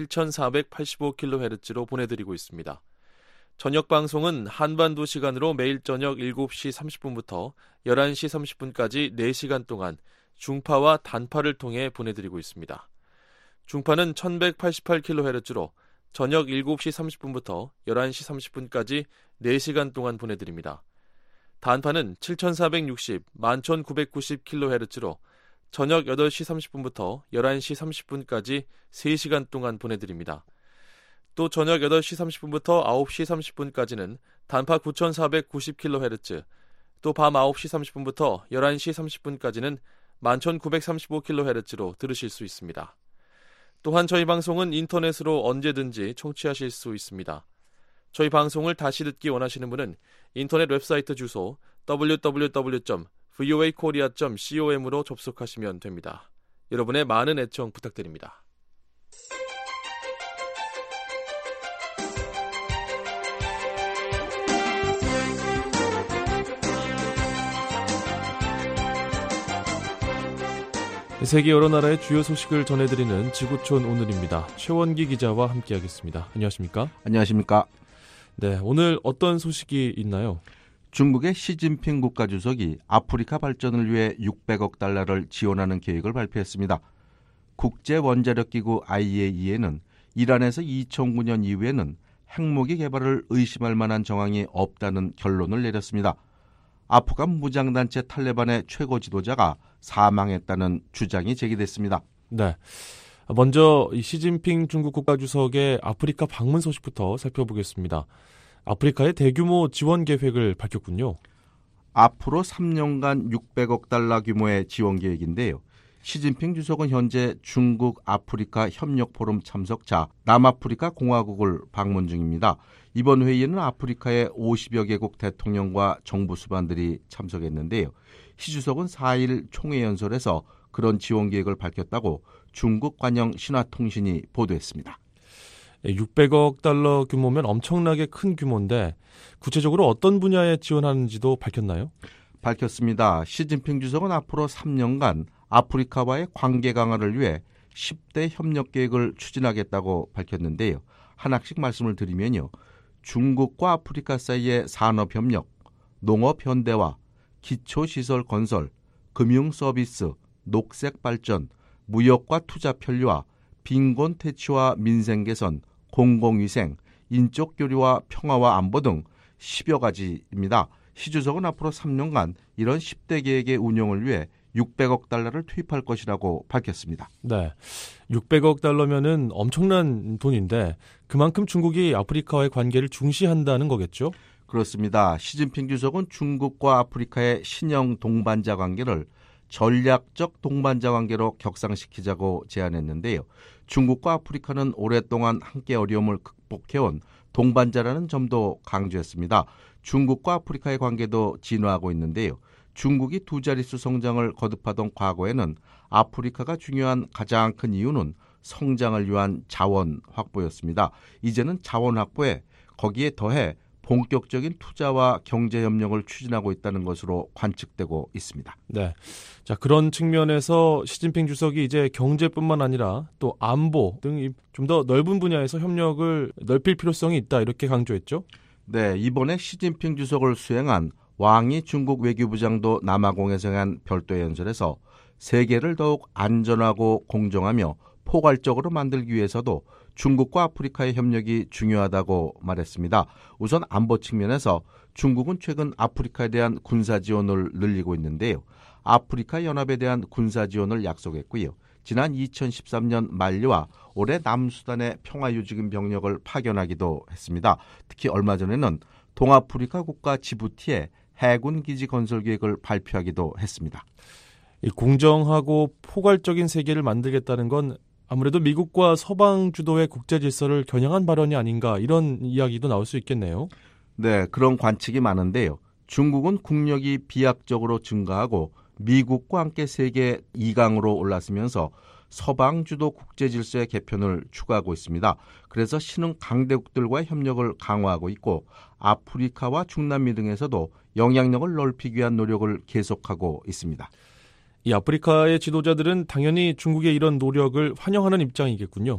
7485kHz로 보내드리고 있습니다. 저녁 방송은 한반도 시간으로 매일 저녁 7시 30분부터 11시 30분까지 4시간 동안 중파와 단파를 통해 보내드리고 있습니다. 중파는 1188kHz로 저녁 7시 30분부터 11시 30분까지 4시간 동안 보내드립니다. 단파는 7460, 11990kHz로 저녁 8시 30분부터 11시 30분까지 3시간 동안 보내드립니다. 또 저녁 8시 30분부터 9시 30분까지는 단파 9490kHz, 또 밤 9시 30분부터 11시 30분까지는 11935kHz로 들으실 수 있습니다. 또한 저희 방송은 인터넷으로 언제든지 청취하실 수 있습니다. 저희 방송을 다시 듣기 원하시는 분은 인터넷 웹사이트 주소 www.voakorea.com으로 접속하시면 됩니다. 여러분의 많은 애청 부탁드립니다. 세계 여러 나라의 주요 소식을 전해드리는 지구촌 오늘입니다. 최원기 기자와 함께하겠습니다. 안녕하십니까? 안녕하십니까? 네, 오늘 어떤 소식이 있나요? 중국의 시진핑 국가주석이 아프리카 발전을 위해 600억 달러를 지원하는 계획을 발표했습니다. 국제원자력기구 IAEA는 이란에서 2009년 이후에는 핵무기 개발을 의심할 만한 정황이 없다는 결론을 내렸습니다. 아프간 무장단체 탈레반의 최고 지도자가 사망했다는 주장이 제기됐습니다. 네, 먼저 시진핑 중국 국가주석의 아프리카 방문 소식부터 살펴보겠습니다. 아프리카의 대규모 지원 계획을 밝혔군요. 앞으로 3년간 600억 달러 규모의 지원 계획인데요. 시진핑 주석은 현재 중국 아프리카 협력 포럼 참석자 남아프리카 공화국을 방문 중입니다. 이번 회의에는 아프리카의 50여 개국 대통령과 정부 수반들이 참석했는데요. 시 주석은 4일 총회 연설에서 그런 지원 계획을 밝혔다고 중국 관영 신화통신이 보도했습니다. 600억 달러 규모면 엄청나게 큰 규모인데 구체적으로 어떤 분야에 지원하는지도 밝혔나요? 밝혔습니다. 시진핑 주석은 앞으로 3년간 아프리카와의 관계 강화를 위해 10대 협력 계획을 추진하겠다고 밝혔는데요. 하나씩 말씀을 드리면요. 중국과 아프리카 사이의 산업협력, 농업현대화, 기초시설 건설, 금융서비스, 녹색발전, 무역과 투자 편리화, 빈곤 퇴치와 민생 개선, 공공위생, 인적 교류와 평화와 안보 등 10여 가지입니다. 시 주석은 앞으로 3년간 이런 10대 계획의 운영을 위해 600억 달러를 투입할 것이라고 밝혔습니다. 네, 600억 달러면은 엄청난 돈인데 그만큼 중국이 아프리카와의 관계를 중시한다는 거겠죠? 그렇습니다. 시진핑 주석은 중국과 아프리카의 신형 동반자 관계를 전략적 동반자 관계로 격상시키자고 제안했는데요. 중국과 아프리카는 오랫동안 함께 어려움을 극복해온 동반자라는 점도 강조했습니다. 중국과 아프리카의 관계도 진화하고 있는데요. 중국이 두 자릿수 성장을 거듭하던 과거에는 아프리카가 중요한 가장 큰 이유는 성장을 위한 자원 확보였습니다. 이제는 자원 확보에 거기에 더해 본격적인 투자와 경제 협력을 추진하고 있다는 것으로 관측되고 있습니다. 네. 자, 그런 측면에서 시진핑 주석이 이제 경제뿐만 아니라 또 안보 등 좀 더 넓은 분야에서 협력을 넓힐 필요성이 있다 이렇게 강조했죠. 네, 이번에 시진핑 주석을 수행한 왕이 중국 외교부장도 남아공에서 한 별도 연설에서 세계를 더욱 안전하고 공정하며 포괄적으로 만들기 위해서도 중국과 아프리카의 협력이 중요하다고 말했습니다. 우선 안보 측면에서 중국은 최근 아프리카에 대한 군사 지원을 늘리고 있는데요. 아프리카 연합에 대한 군사 지원을 약속했고요. 지난 2013년 말리와 올해 남수단의 평화유지군 병력을 파견하기도 했습니다. 특히 얼마 전에는 동아프리카 국가 지부티에 해군 기지 건설 계획을 발표하기도 했습니다. 이 공정하고 포괄적인 세계를 만들겠다는 건 아무래도 미국과 서방 주도의 국제 질서를 겨냥한 발언이 아닌가 이런 이야기도 나올 수 있겠네요. 네, 그런 관측이 많은데요. 중국은 국력이 비약적으로 증가하고 미국과 함께 세계 2강으로 올랐으면서 서방 주도 국제 질서의 개편을 추구하고 있습니다. 그래서 신흥 강대국들과의 협력을 강화하고 있고 아프리카와 중남미 등에서도 영향력을 넓히기 위한 노력을 계속하고 있습니다. 이 아프리카의 지도자들은 당연히 중국의 이런 노력을 환영하는 입장이겠군요.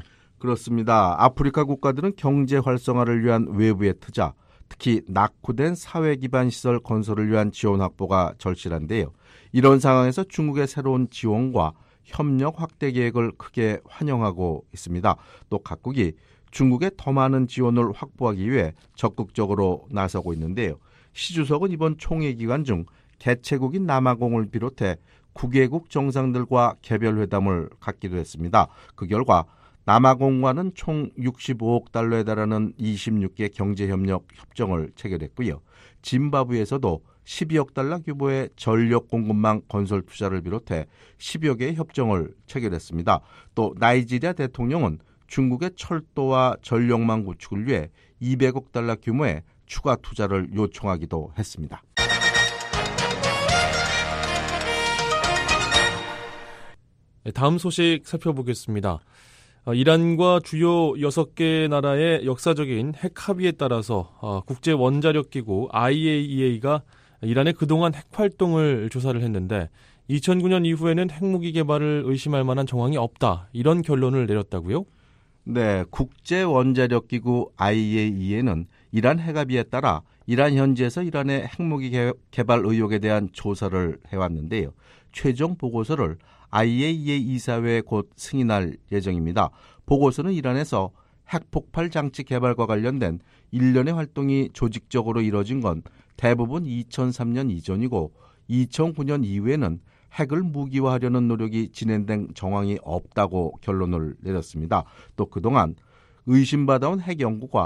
그렇습니다. 아프리카 국가들은 경제 활성화를 위한 외부의 투자, 특히 낙후된 사회 기반 시설 건설을 위한 지원 확보가 절실한데요. 이런 상황에서 중국의 새로운 지원과 협력 확대 계획을 크게 환영하고 있습니다. 또 각국이 중국에 더 많은 지원을 확보하기 위해 적극적으로 나서고 있는데요. 시 주석은 이번 총회 기간 중 개최국인 남아공을 비롯해 9개국 정상들과 개별 회담을 갖기도 했습니다. 그 결과 남아공과는 총 65억 달러에 달하는 26개 경제협력 협정을 체결했고요. 짐바브웨에서도 12억 달러 규모의 전력 공급망 건설 투자를 비롯해 10여 개의 협정을 체결했습니다. 또 나이지리아 대통령은 중국의 철도와 전력망 구축을 위해 200억 달러 규모의 추가 투자를 요청하기도 했습니다. 다음 소식 살펴보겠습니다. 이란과 주요 6개 나라의 역사적인 핵 합의에 따라서 국제 원자력 기구 IAEA가 이란의 그동안 핵 활동을 조사를 했는데 2009년 이후에는 핵무기 개발을 의심할 만한 정황이 없다. 이런 결론을 내렸다고요? 네, 국제 원자력 기구 IAEA는 이란 핵 합의에 따라 이란 현지에서 이란의 핵무기 개발 의혹에 대한 조사를 해왔는데요. 최종 보고서를 IAEA 이사회에 곧 승인할 예정입니다. 보고서는 이란에서 핵폭발 장치 개발과 관련된 일련의 활동이 조직적으로 이뤄진 건 대부분 2003년 이전이고 2009년 이후에는 핵을 무기화하려는 노력이 진행된 정황이 없다고 결론을 내렸습니다. 또 그동안 의심받아온 핵 연구가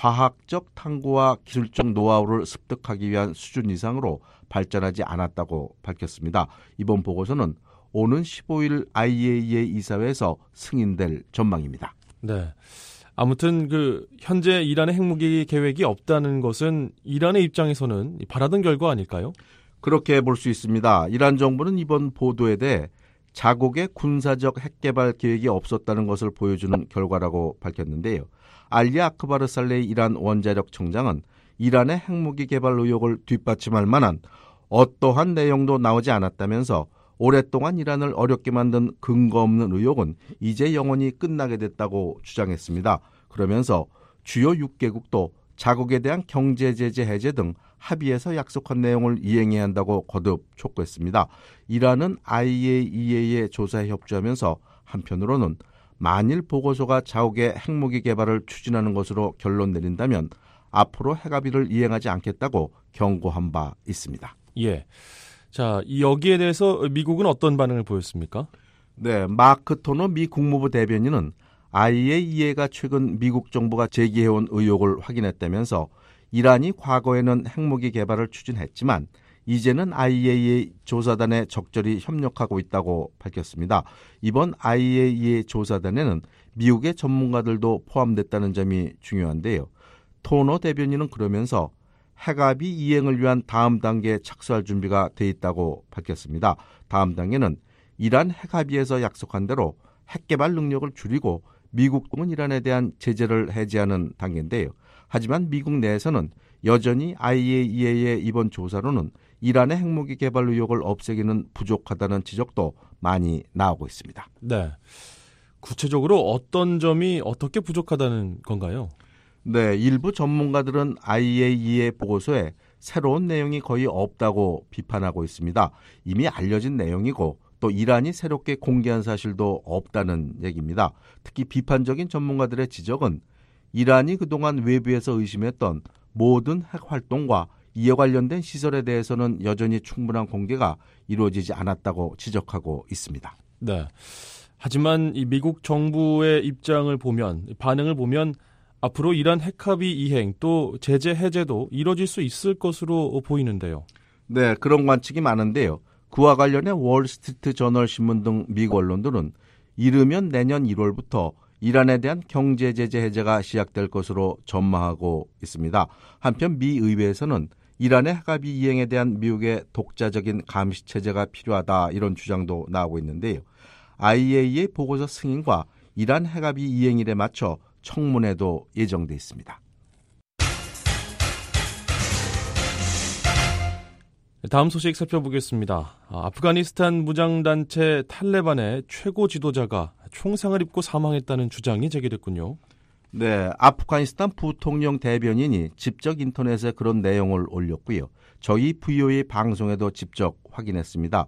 과학적 탐구와 기술적 노하우를 습득하기 위한 수준 이상으로 발전하지 않았다고 밝혔습니다. 이번 보고서는 오는 15일 IAEA 이사회에서 승인될 전망입니다. 네. 아무튼 현재 이란의 핵무기 계획이 없다는 것은 이란의 입장에서는 바라던 결과 아닐까요? 그렇게 볼 수 있습니다. 이란 정부는 이번 보도에 대해 자국의 군사적 핵 개발 계획이 없었다는 것을 보여주는 결과라고 밝혔는데요. 알리 아크바르 살레이 이란 원자력 청장은 이란의 핵무기 개발 의혹을 뒷받침할 만한 어떠한 내용도 나오지 않았다면서 오랫동안 이란을 어렵게 만든 근거 없는 의혹은 이제 영원히 끝나게 됐다고 주장했습니다. 그러면서 주요 6개국도 자국에 대한 경제 제재 해제 등 합의에서 약속한 내용을 이행해야 한다고 거듭 촉구했습니다. 이란은 IAEA의 조사에 협조하면서 한편으로는 만일 보고서가 자국의 핵무기 개발을 추진하는 것으로 결론 내린다면 앞으로 핵합의를 이행하지 않겠다고 경고한 바 있습니다. 예. 자, 여기에 대해서 미국은 어떤 반응을 보였습니까? 네, 마크 토너 미 국무부 대변인은 IAEA가 최근 미국 정부가 제기해온 의혹을 확인했다면서 이란이 과거에는 핵무기 개발을 추진했지만 이제는 IAEA 조사단에 적절히 협력하고 있다고 밝혔습니다. 이번 IAEA 조사단에는 미국의 전문가들도 포함됐다는 점이 중요한데요. 토너 대변인은 그러면서 핵합의 이행을 위한 다음 단계에 착수할 준비가 돼 있다고 밝혔습니다. 다음 단계는 이란 핵합의에서 약속한 대로 핵개발 능력을 줄이고 미국 등은 이란에 대한 제재를 해제하는 단계인데요. 하지만 미국 내에서는 여전히 IAEA의 이번 조사로는 이란의 핵무기 개발 의혹을 없애기는 부족하다는 지적도 많이 나오고 있습니다. 네, 구체적으로 어떤 점이 어떻게 부족하다는 건가요? 네, 일부 전문가들은 IAEA 보고서에 새로운 내용이 거의 없다고 비판하고 있습니다. 이미 알려진 내용이고 또 이란이 새롭게 공개한 사실도 없다는 얘기입니다. 특히 비판적인 전문가들의 지적은 이란이 그동안 외부에서 의심했던 모든 핵 활동과 이에 관련된 시설에 대해서는 여전히 충분한 공개가 이루어지지 않았다고 지적하고 있습니다. 네. 하지만 이 미국 정부의 입장을 보면, 반응을 보면 앞으로 이란 핵합의 이행 또 제재 해제도 이뤄질 수 있을 것으로 보이는데요. 네, 그런 관측이 많은데요. 그와 관련해 월스트리트 저널 신문 등 미국 언론들은 이르면 내년 1월부터 이란에 대한 경제 제재 해제가 시작될 것으로 전망하고 있습니다. 한편 미 의회에서는 이란의 핵합의 이행에 대한 미국의 독자적인 감시 체제가 필요하다 이런 주장도 나오고 있는데요. IAEA 보고서 승인과 이란 핵합의 이행일에 맞춰 청문회도 예정돼 있습니다. 다음 소식 살펴보겠습니다. 아프가니스탄 무장단체 탈레반의 최고 지도자가 총상을 입고 사망했다는 주장이 제기됐군요. 네, 아프가니스탄 부통령 대변인이 직접 인터넷에 그런 내용을 올렸고요. 저희 VOA 방송에도 직접 확인했습니다.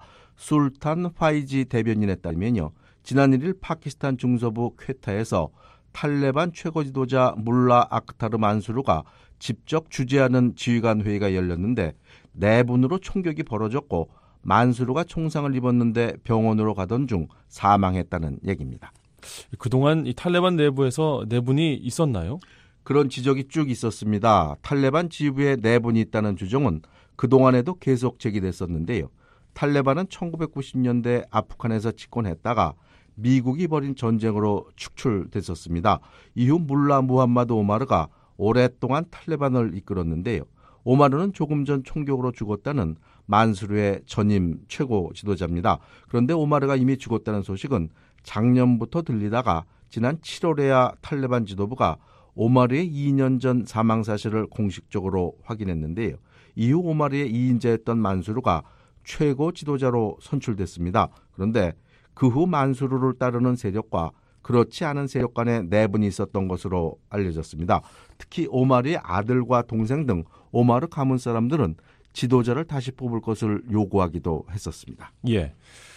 술탄 파이지 대변인에 따르면요. 지난 1일 파키스탄 중서부 퀘타에서 탈레반 최고 지도자 물라 아크타르 만수르가 직접 주재하는 지휘관 회의가 열렸는데 내분으로 총격이 벌어졌고 만수르가 총상을 입었는데 병원으로 가던 중 사망했다는 얘기입니다. 그동안 이 탈레반 내부에서 내분이 있었나요? 그런 지적이 쭉 있었습니다. 탈레반 지휘부에 내분이 있다는 주장은 그동안에도 계속 제기됐었는데요. 탈레반은 1990년대 아프간에서 집권했다가 미국이 벌인 전쟁으로 축출됐었습니다. 이후 물라 무함마드 오마르가 오랫동안 탈레반을 이끌었는데요. 오마르는 조금 전 총격으로 죽었다는 만수르의 전임 최고 지도자입니다. 그런데 오마르가 이미 죽었다는 소식은 작년부터 들리다가 지난 7월에야 탈레반 지도부가 오마르의 2년 전 사망 사실을 공식적으로 확인했는데요. 이후 오마르의 2인자였던 만수르가 최고 지도자로 선출됐습니다. 그런데 그 후 만수르를 따르는 세력과 그렇지 않은 세력 간의 내분이 있었던 것으로 알려졌습니다. 특히 오마르의 아들과 동생 등 오마르 가문 사람들은 지도자를 다시 뽑을 것을 요구하기도 했었습니다. 예.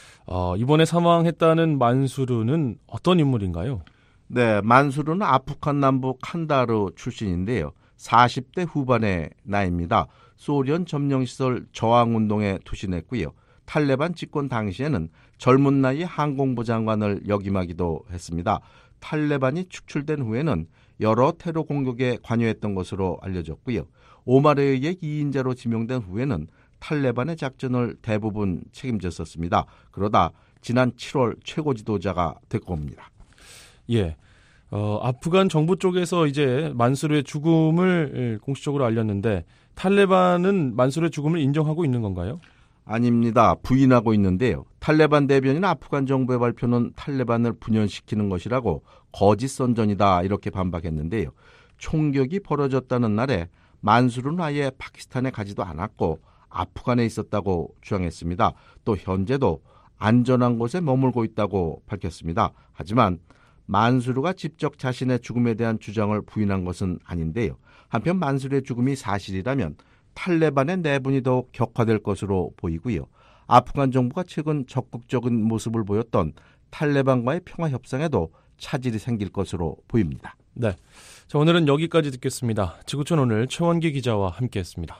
이번에 사망했다는 만수르는 어떤 인물인가요? 네, 만수르는 아프간 남부 칸다르 출신인데요. 40대 후반의 나이입니다. 소련 점령시설 저항운동에 투신했고요. 탈레반 집권 당시에는 젊은 나이에 항공부 장관을 역임하기도 했습니다. 탈레반이 축출된 후에는 여러 테러 공격에 관여했던 것으로 알려졌고요. 오마르에 의해 2인자로 지명된 후에는 탈레반의 작전을 대부분 책임졌었습니다. 그러다 지난 7월 최고 지도자가 됐고 옵니다. 예. 아프간 정부 쪽에서 이제 만수르의 죽음을 공식적으로 알렸는데 탈레반은 만수르의 죽음을 인정하고 있는 건가요? 아닙니다. 부인하고 있는데요. 탈레반 대변인 아프간 정부의 발표는 탈레반을 분열시키는 것이라고 거짓 선전이다 이렇게 반박했는데요. 총격이 벌어졌다는 날에 만수르는 아예 파키스탄에 가지도 않았고 아프간에 있었다고 주장했습니다. 또 현재도 안전한 곳에 머물고 있다고 밝혔습니다. 하지만 만수르가 직접 자신의 죽음에 대한 주장을 부인한 것은 아닌데요. 한편 만수르의 죽음이 사실이라면 탈레반의 내분이 더욱 격화될 것으로 보이고요. 아프간 정부가 최근 적극적인 모습을 보였던 탈레반과의 평화 협상에도 차질이 생길 것으로 보입니다. 네, 자, 오늘은 여기까지 듣겠습니다. 지구촌 오늘 최원기 기자와 함께했습니다.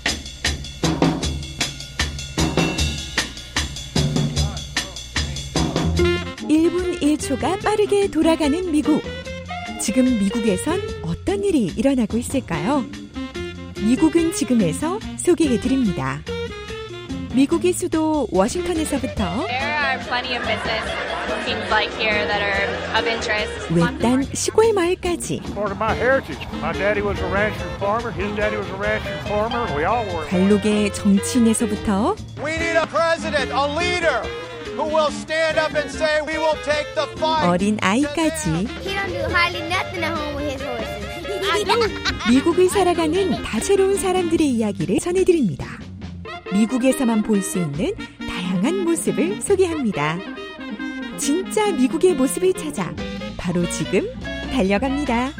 (1분 1초가) 빠르게 돌아가는 미국. 지금 미국에선 어떤 일이 일어나고 있을까요? 미국은 지금에서 소개해드립니다. 미국의 수도 워싱턴에서부터 외딴 시골 마을까지 관록의 정치인에서부터 어린 아이까지 미국을 살아가는 다채로운 사람들의 이야기를 전해드립니다. 미국에서만 볼 수 있는 다양한 모습을 소개합니다. 진짜 미국의 모습을 찾아 바로 지금 달려갑니다.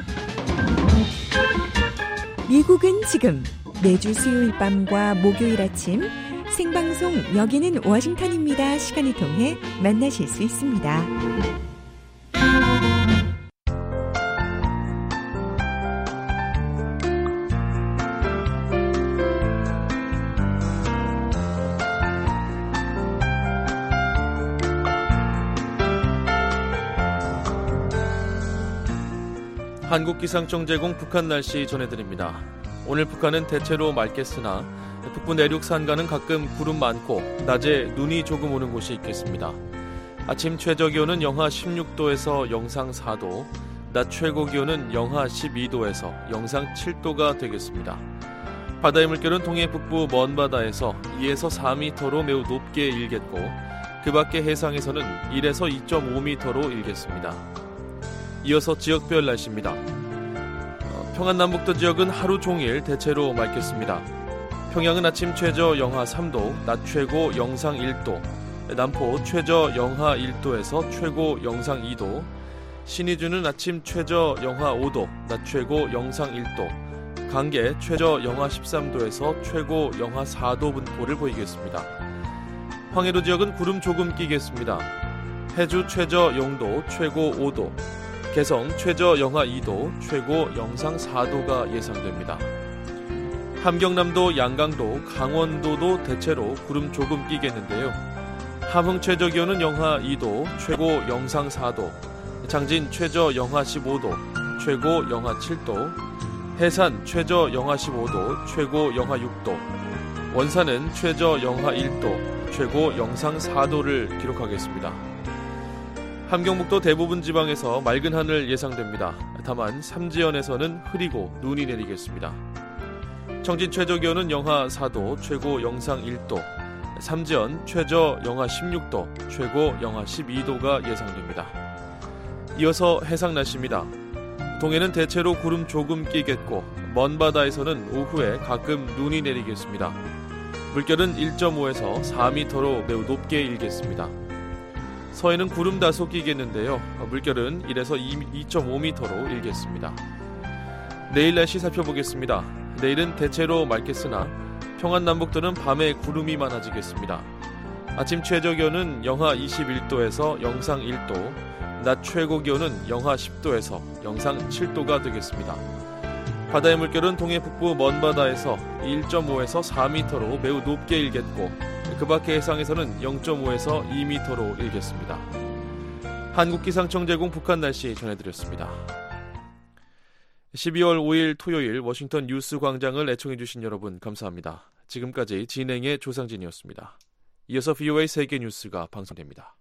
미국은 지금 매주 수요일 밤과 목요일 아침 생방송 여기는 워싱턴입니다 시간을 통해 만나실 수 있습니다. 한국기상청 제공 북한 날씨 전해드립니다. 오늘 북한은 대체로 맑겠으나 북부 내륙 산간은 가끔 구름 많고 낮에 눈이 조금 오는 곳이 있겠습니다. 아침 최저기온은 영하 16도에서 영상 4도, 낮 최고기온은 영하 12도에서 영상 7도가 되겠습니다. 바다의 물결은 동해 북부 먼 바다에서 2에서 4m로 매우 높게 일겠고 그 밖의 해상에서는 1에서 2.5m로 일겠습니다. 이어서 지역별 날씨입니다. 평안 남북도 지역은 하루 종일 대체로 맑겠습니다. 평양은 아침 최저 영하 3도, 낮 최고 영상 1도, 남포 최저 영하 1도에서 최고 영상 2도, 신의주는 아침 최저 영하 5도, 낮 최고 영상 1도, 강계 최저 영하 13도에서 최고 영하 4도 분포를 보이겠습니다. 황해도 지역은 구름 조금 끼겠습니다. 해주 최저 0도, 최고 5도, 개성 최저 영하 2도, 최고 영상 4도가 예상됩니다. 함경남도, 양강도, 강원도도 대체로 구름 조금 끼겠는데요. 함흥 최저 기온은 영하 2도, 최고 영상 4도, 장진 최저 영하 15도, 최고 영하 7도, 해산 최저 영하 15도, 최고 영하 6도, 원산은 최저 영하 1도, 최고 영상 4도를 기록하겠습니다. 함경북도 대부분 지방에서 맑은 하늘 예상됩니다. 다만 삼지연에서는 흐리고 눈이 내리겠습니다. 청진 최저기온은 영하 4도, 최고 영상 1도, 삼지연 최저 영하 16도, 최고 영하 12도가 예상됩니다. 이어서 해상 날씨입니다. 동해는 대체로 구름 조금 끼겠고 먼 바다에서는 오후에 가끔 눈이 내리겠습니다. 물결은 1.5에서 4m로 매우 높게 일겠습니다. 서해는 구름 다소 끼겠는데요. 물결은 1에서 2.5m로 일겠습니다. 내일 날씨 살펴보겠습니다. 내일은 대체로 맑겠으나 평안 남북도는 밤에 구름이 많아지겠습니다. 아침 최저기온은 영하 21도에서 영상 1도, 낮 최고기온은 영하 10도에서 영상 7도가 되겠습니다. 바다의 물결은 동해 북부 먼 바다에서 1.5에서 4m로 매우 높게 일겠고 그 밖의 해상에서는 0.5에서 2m로 일겠습니다. 한국기상청 제공 북한 날씨 전해드렸습니다. 12월 5일 토요일 워싱턴 뉴스 광장을 애청해주신 여러분 감사합니다. 지금까지 진행의 조상진이었습니다. 이어서 VOA 세계 뉴스가 방송됩니다.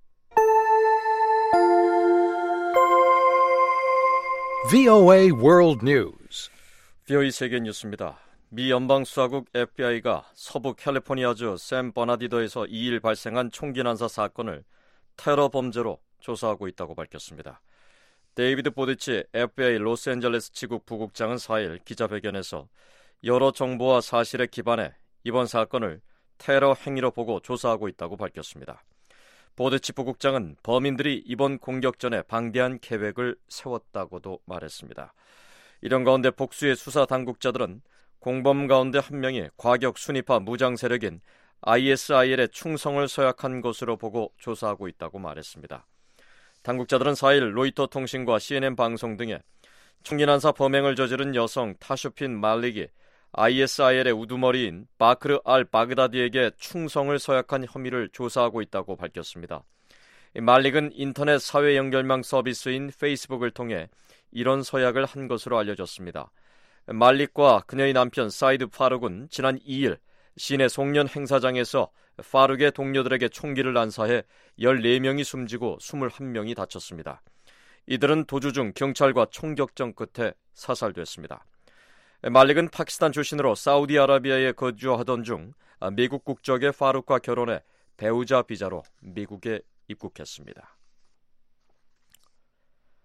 VOA World News. VOA 세계 뉴스입니다. 미 연방수사국 FBI가 서부 캘리포니아주 샌 버나디노에서 2일 발생한 총기 난사 사건을 테러 범죄로 조사하고 있다고 밝혔습니다. 데이비드 보디치 FBI 로스앤젤레스 지국 부국장은 4일 기자회견에서 여러 정보와 사실에 기반해 이번 사건을 테러 행위로 보고 조사하고 있다고 밝혔습니다. 보디치 부국장은 범인들이 이번 공격 전에 방대한 계획을 세웠다고도 말했습니다. 이런 가운데 복수의 수사 당국자들은 공범 가운데 한 명이 과격 순위파 무장 세력인 ISIL에 충성을 서약한 것으로 보고 조사하고 있다고 말했습니다. 당국자들은 4일 로이터 통신과 CNN 방송 등에 총기 난사 범행을 저지른 여성 타슈핀 말릭이 ISIL의 우두머리인 바크르 알 바그다디에게 충성을 서약한 혐의를 조사하고 있다고 밝혔습니다. 말릭은 인터넷 사회 연결망 서비스인 페이스북을 통해 이런 서약을 한 것으로 알려졌습니다. 말릭과 그녀의 남편 사이드 파룩은 지난 2일 시내 송년 행사장에서 파룩의 동료들에게 총기를 난사해 14명이 숨지고 21명이 다쳤습니다. 이들은 도주 중 경찰과 총격전 끝에 사살됐습니다. 말릭은 파키스탄 출신으로 사우디아라비아에 거주하던 중 미국 국적의 파룩과 결혼해 배우자 비자로 미국에 입국했습니다.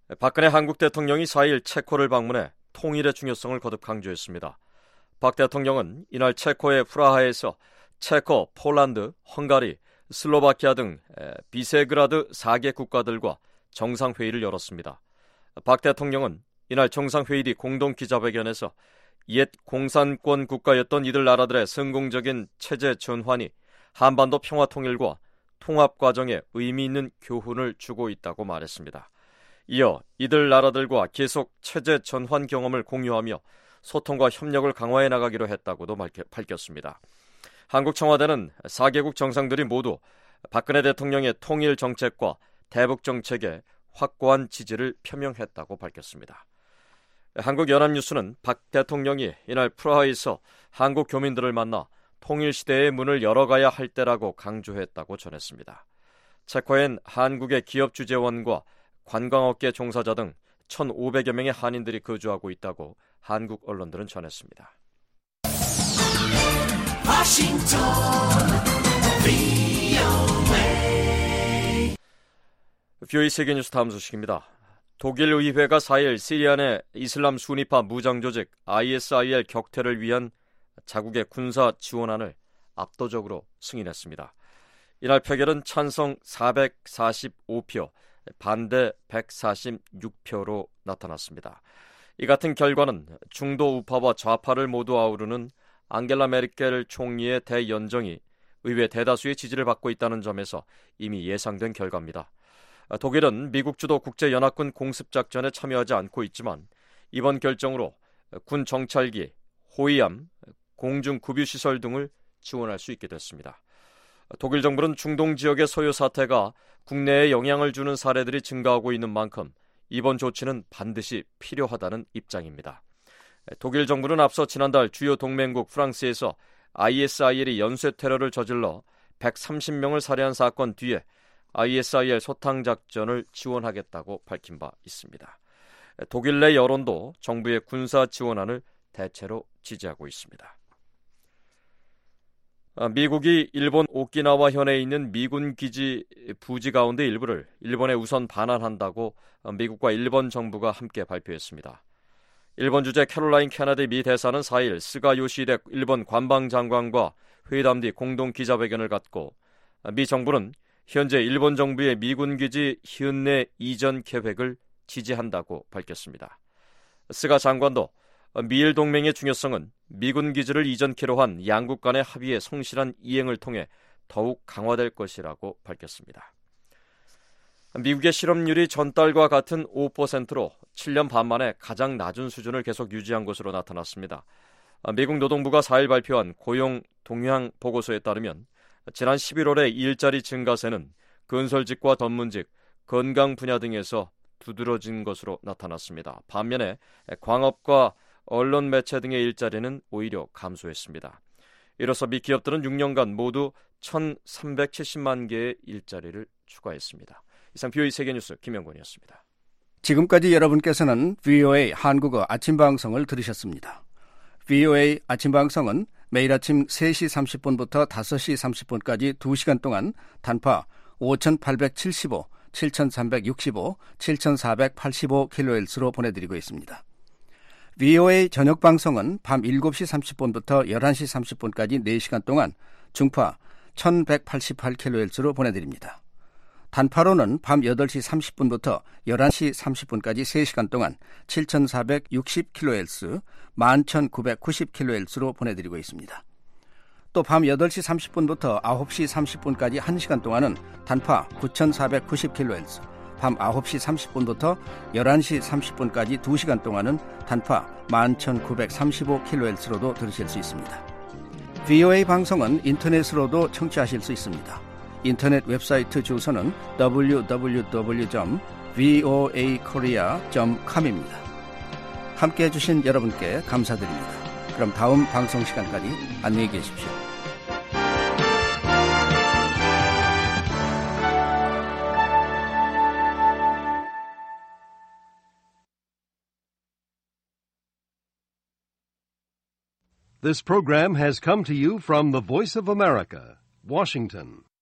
박근혜 한국 대통령이 4일 체코를 방문해 통일의 중요성을 거듭 강조했습니다. 박 대통령은 이날 체코의 프라하에서 체코, 폴란드, 헝가리, 슬로바키아 등 비세그라드 4개 국가들과 정상회의를 열었습니다. 박 대통령은 이날 정상회의 뒤 공동 기자회견에서 옛 공산권 국가였던 이들 나라들의 성공적인 체제 전환이 한반도 평화 통일과 통합 과정에 의미 있는 교훈을 주고 있다고 말했습니다. 이어 이들 나라들과 계속 체제 전환 경험을 공유하며 소통과 협력을 강화해 나가기로 했다고도 밝혔습니다. 한국 청와대는 4개국 정상들이 모두 박근혜 대통령의 통일 정책과 대북 정책에 확고한 지지를 표명했다고 밝혔습니다. 한국연합뉴스는 박 대통령이 이날 프라하에서 한국 교민들을 만나 통일 시대의 문을 열어가야 할 때라고 강조했다고 전했습니다. 체코엔 한국의 기업 주재원과 관광업계 종사자 등 1,500여 명의 한인들이 거주하고 있다고 한국 언론들은 전했습니다. 워싱턴 VOA 세계뉴스 다음 소식입니다. 독일 의회가 4일 시리아 내 이슬람 수니파 무장 조직 ISIL 격퇴를 위한 자국의 군사 지원안을 압도적으로 승인했습니다. 이날 표결은 찬성 445표, 반대 146표로 나타났습니다. 이 같은 결과는 중도 우파와 좌파를 모두 아우르는 앙겔라 메르켈 총리의 대연정이 의회 대다수의 지지를 받고 있다는 점에서 이미 예상된 결과입니다. 독일은 미국 주도 국제연합군 공습작전에 참여하지 않고 있지만 이번 결정으로 군 정찰기, 호위함, 공중급유시설 등을 지원할 수 있게 됐습니다. 독일 정부는 중동 지역의 소요 사태가 국내에 영향을 주는 사례들이 증가하고 있는 만큼 이번 조치는 반드시 필요하다는 입장입니다. 독일 정부는 앞서 지난달 주요 동맹국 프랑스에서 ISIL이 연쇄 테러를 저질러 130명을 살해한 사건 뒤에 ISIL 소탕 작전을 지원하겠다고 밝힌 바 있습니다. 독일 내 여론도 정부의 군사 지원안을 대체로 지지하고 있습니다. 미국이 일본 오키나와 현에 있는 미군 기지 부지 가운데 일부를 일본에 우선 반환한다고 미국과 일본 정부가 함께 발표했습니다. 일본 주재 캐롤라인 케네디 미 대사는 4일 스가 요시히데 일본 관방장관과 회담 뒤 공동 기자회견을 갖고 미 정부는 현재 일본 정부의 미군 기지 현내 이전 계획을 지지한다고 밝혔습니다. 스가 장관도 미일 동맹의 중요성은 미군 기지를 이전키로 한 양국 간의 합의의 성실한 이행을 통해 더욱 강화될 것이라고 밝혔습니다. 미국의 실업률이 전달과 같은 5%로 7년 반 만에 가장 낮은 수준을 계속 유지한 것으로 나타났습니다. 미국 노동부가 4일 발표한 고용 동향 보고서에 따르면 지난 11월의 일자리 증가세는 건설직과 전문직, 건강 분야 등에서 두드러진 것으로 나타났습니다. 반면에 광업과 언론 매체 등의 일자리는 오히려 감소했습니다. 이로써 미 기업들은 6년간 모두 1,370만 개의 일자리를 추가했습니다. 이상 VOA 세계뉴스 김영권이었습니다. 지금까지 여러분께서는 VOA 한국어 아침방송을 들으셨습니다. VOA 아침방송은 매일 아침 3시 30분부터 5시 30분까지 2시간 동안 단파 5,875, 7,365, 7,485kHz로 보내드리고 있습니다. VOA 저녁 방송은 밤 7시 30분부터 11시 30분까지 4시간 동안 중파 1188kHz로 보내드립니다. 단파로는 밤 8시 30분부터 11시 30분까지 3시간 동안 7460kHz, 11990kHz로 보내드리고 있습니다. 또 밤 8시 30분부터 9시 30분까지 1시간 동안은 단파 9490kHz, 밤 9시 30분부터 11시 30분까지 2시간 동안은 단파 11935kHz로도 들으실 수 있습니다. VOA 방송은 인터넷으로도 청취하실 수 있습니다. 인터넷 웹사이트 주소는 www.voakorea.com입니다. 함께해 주신 여러분께 감사드립니다. 그럼 다음 방송 시간까지 안녕히 계십시오. This program has come to you from the Voice of America, Washington.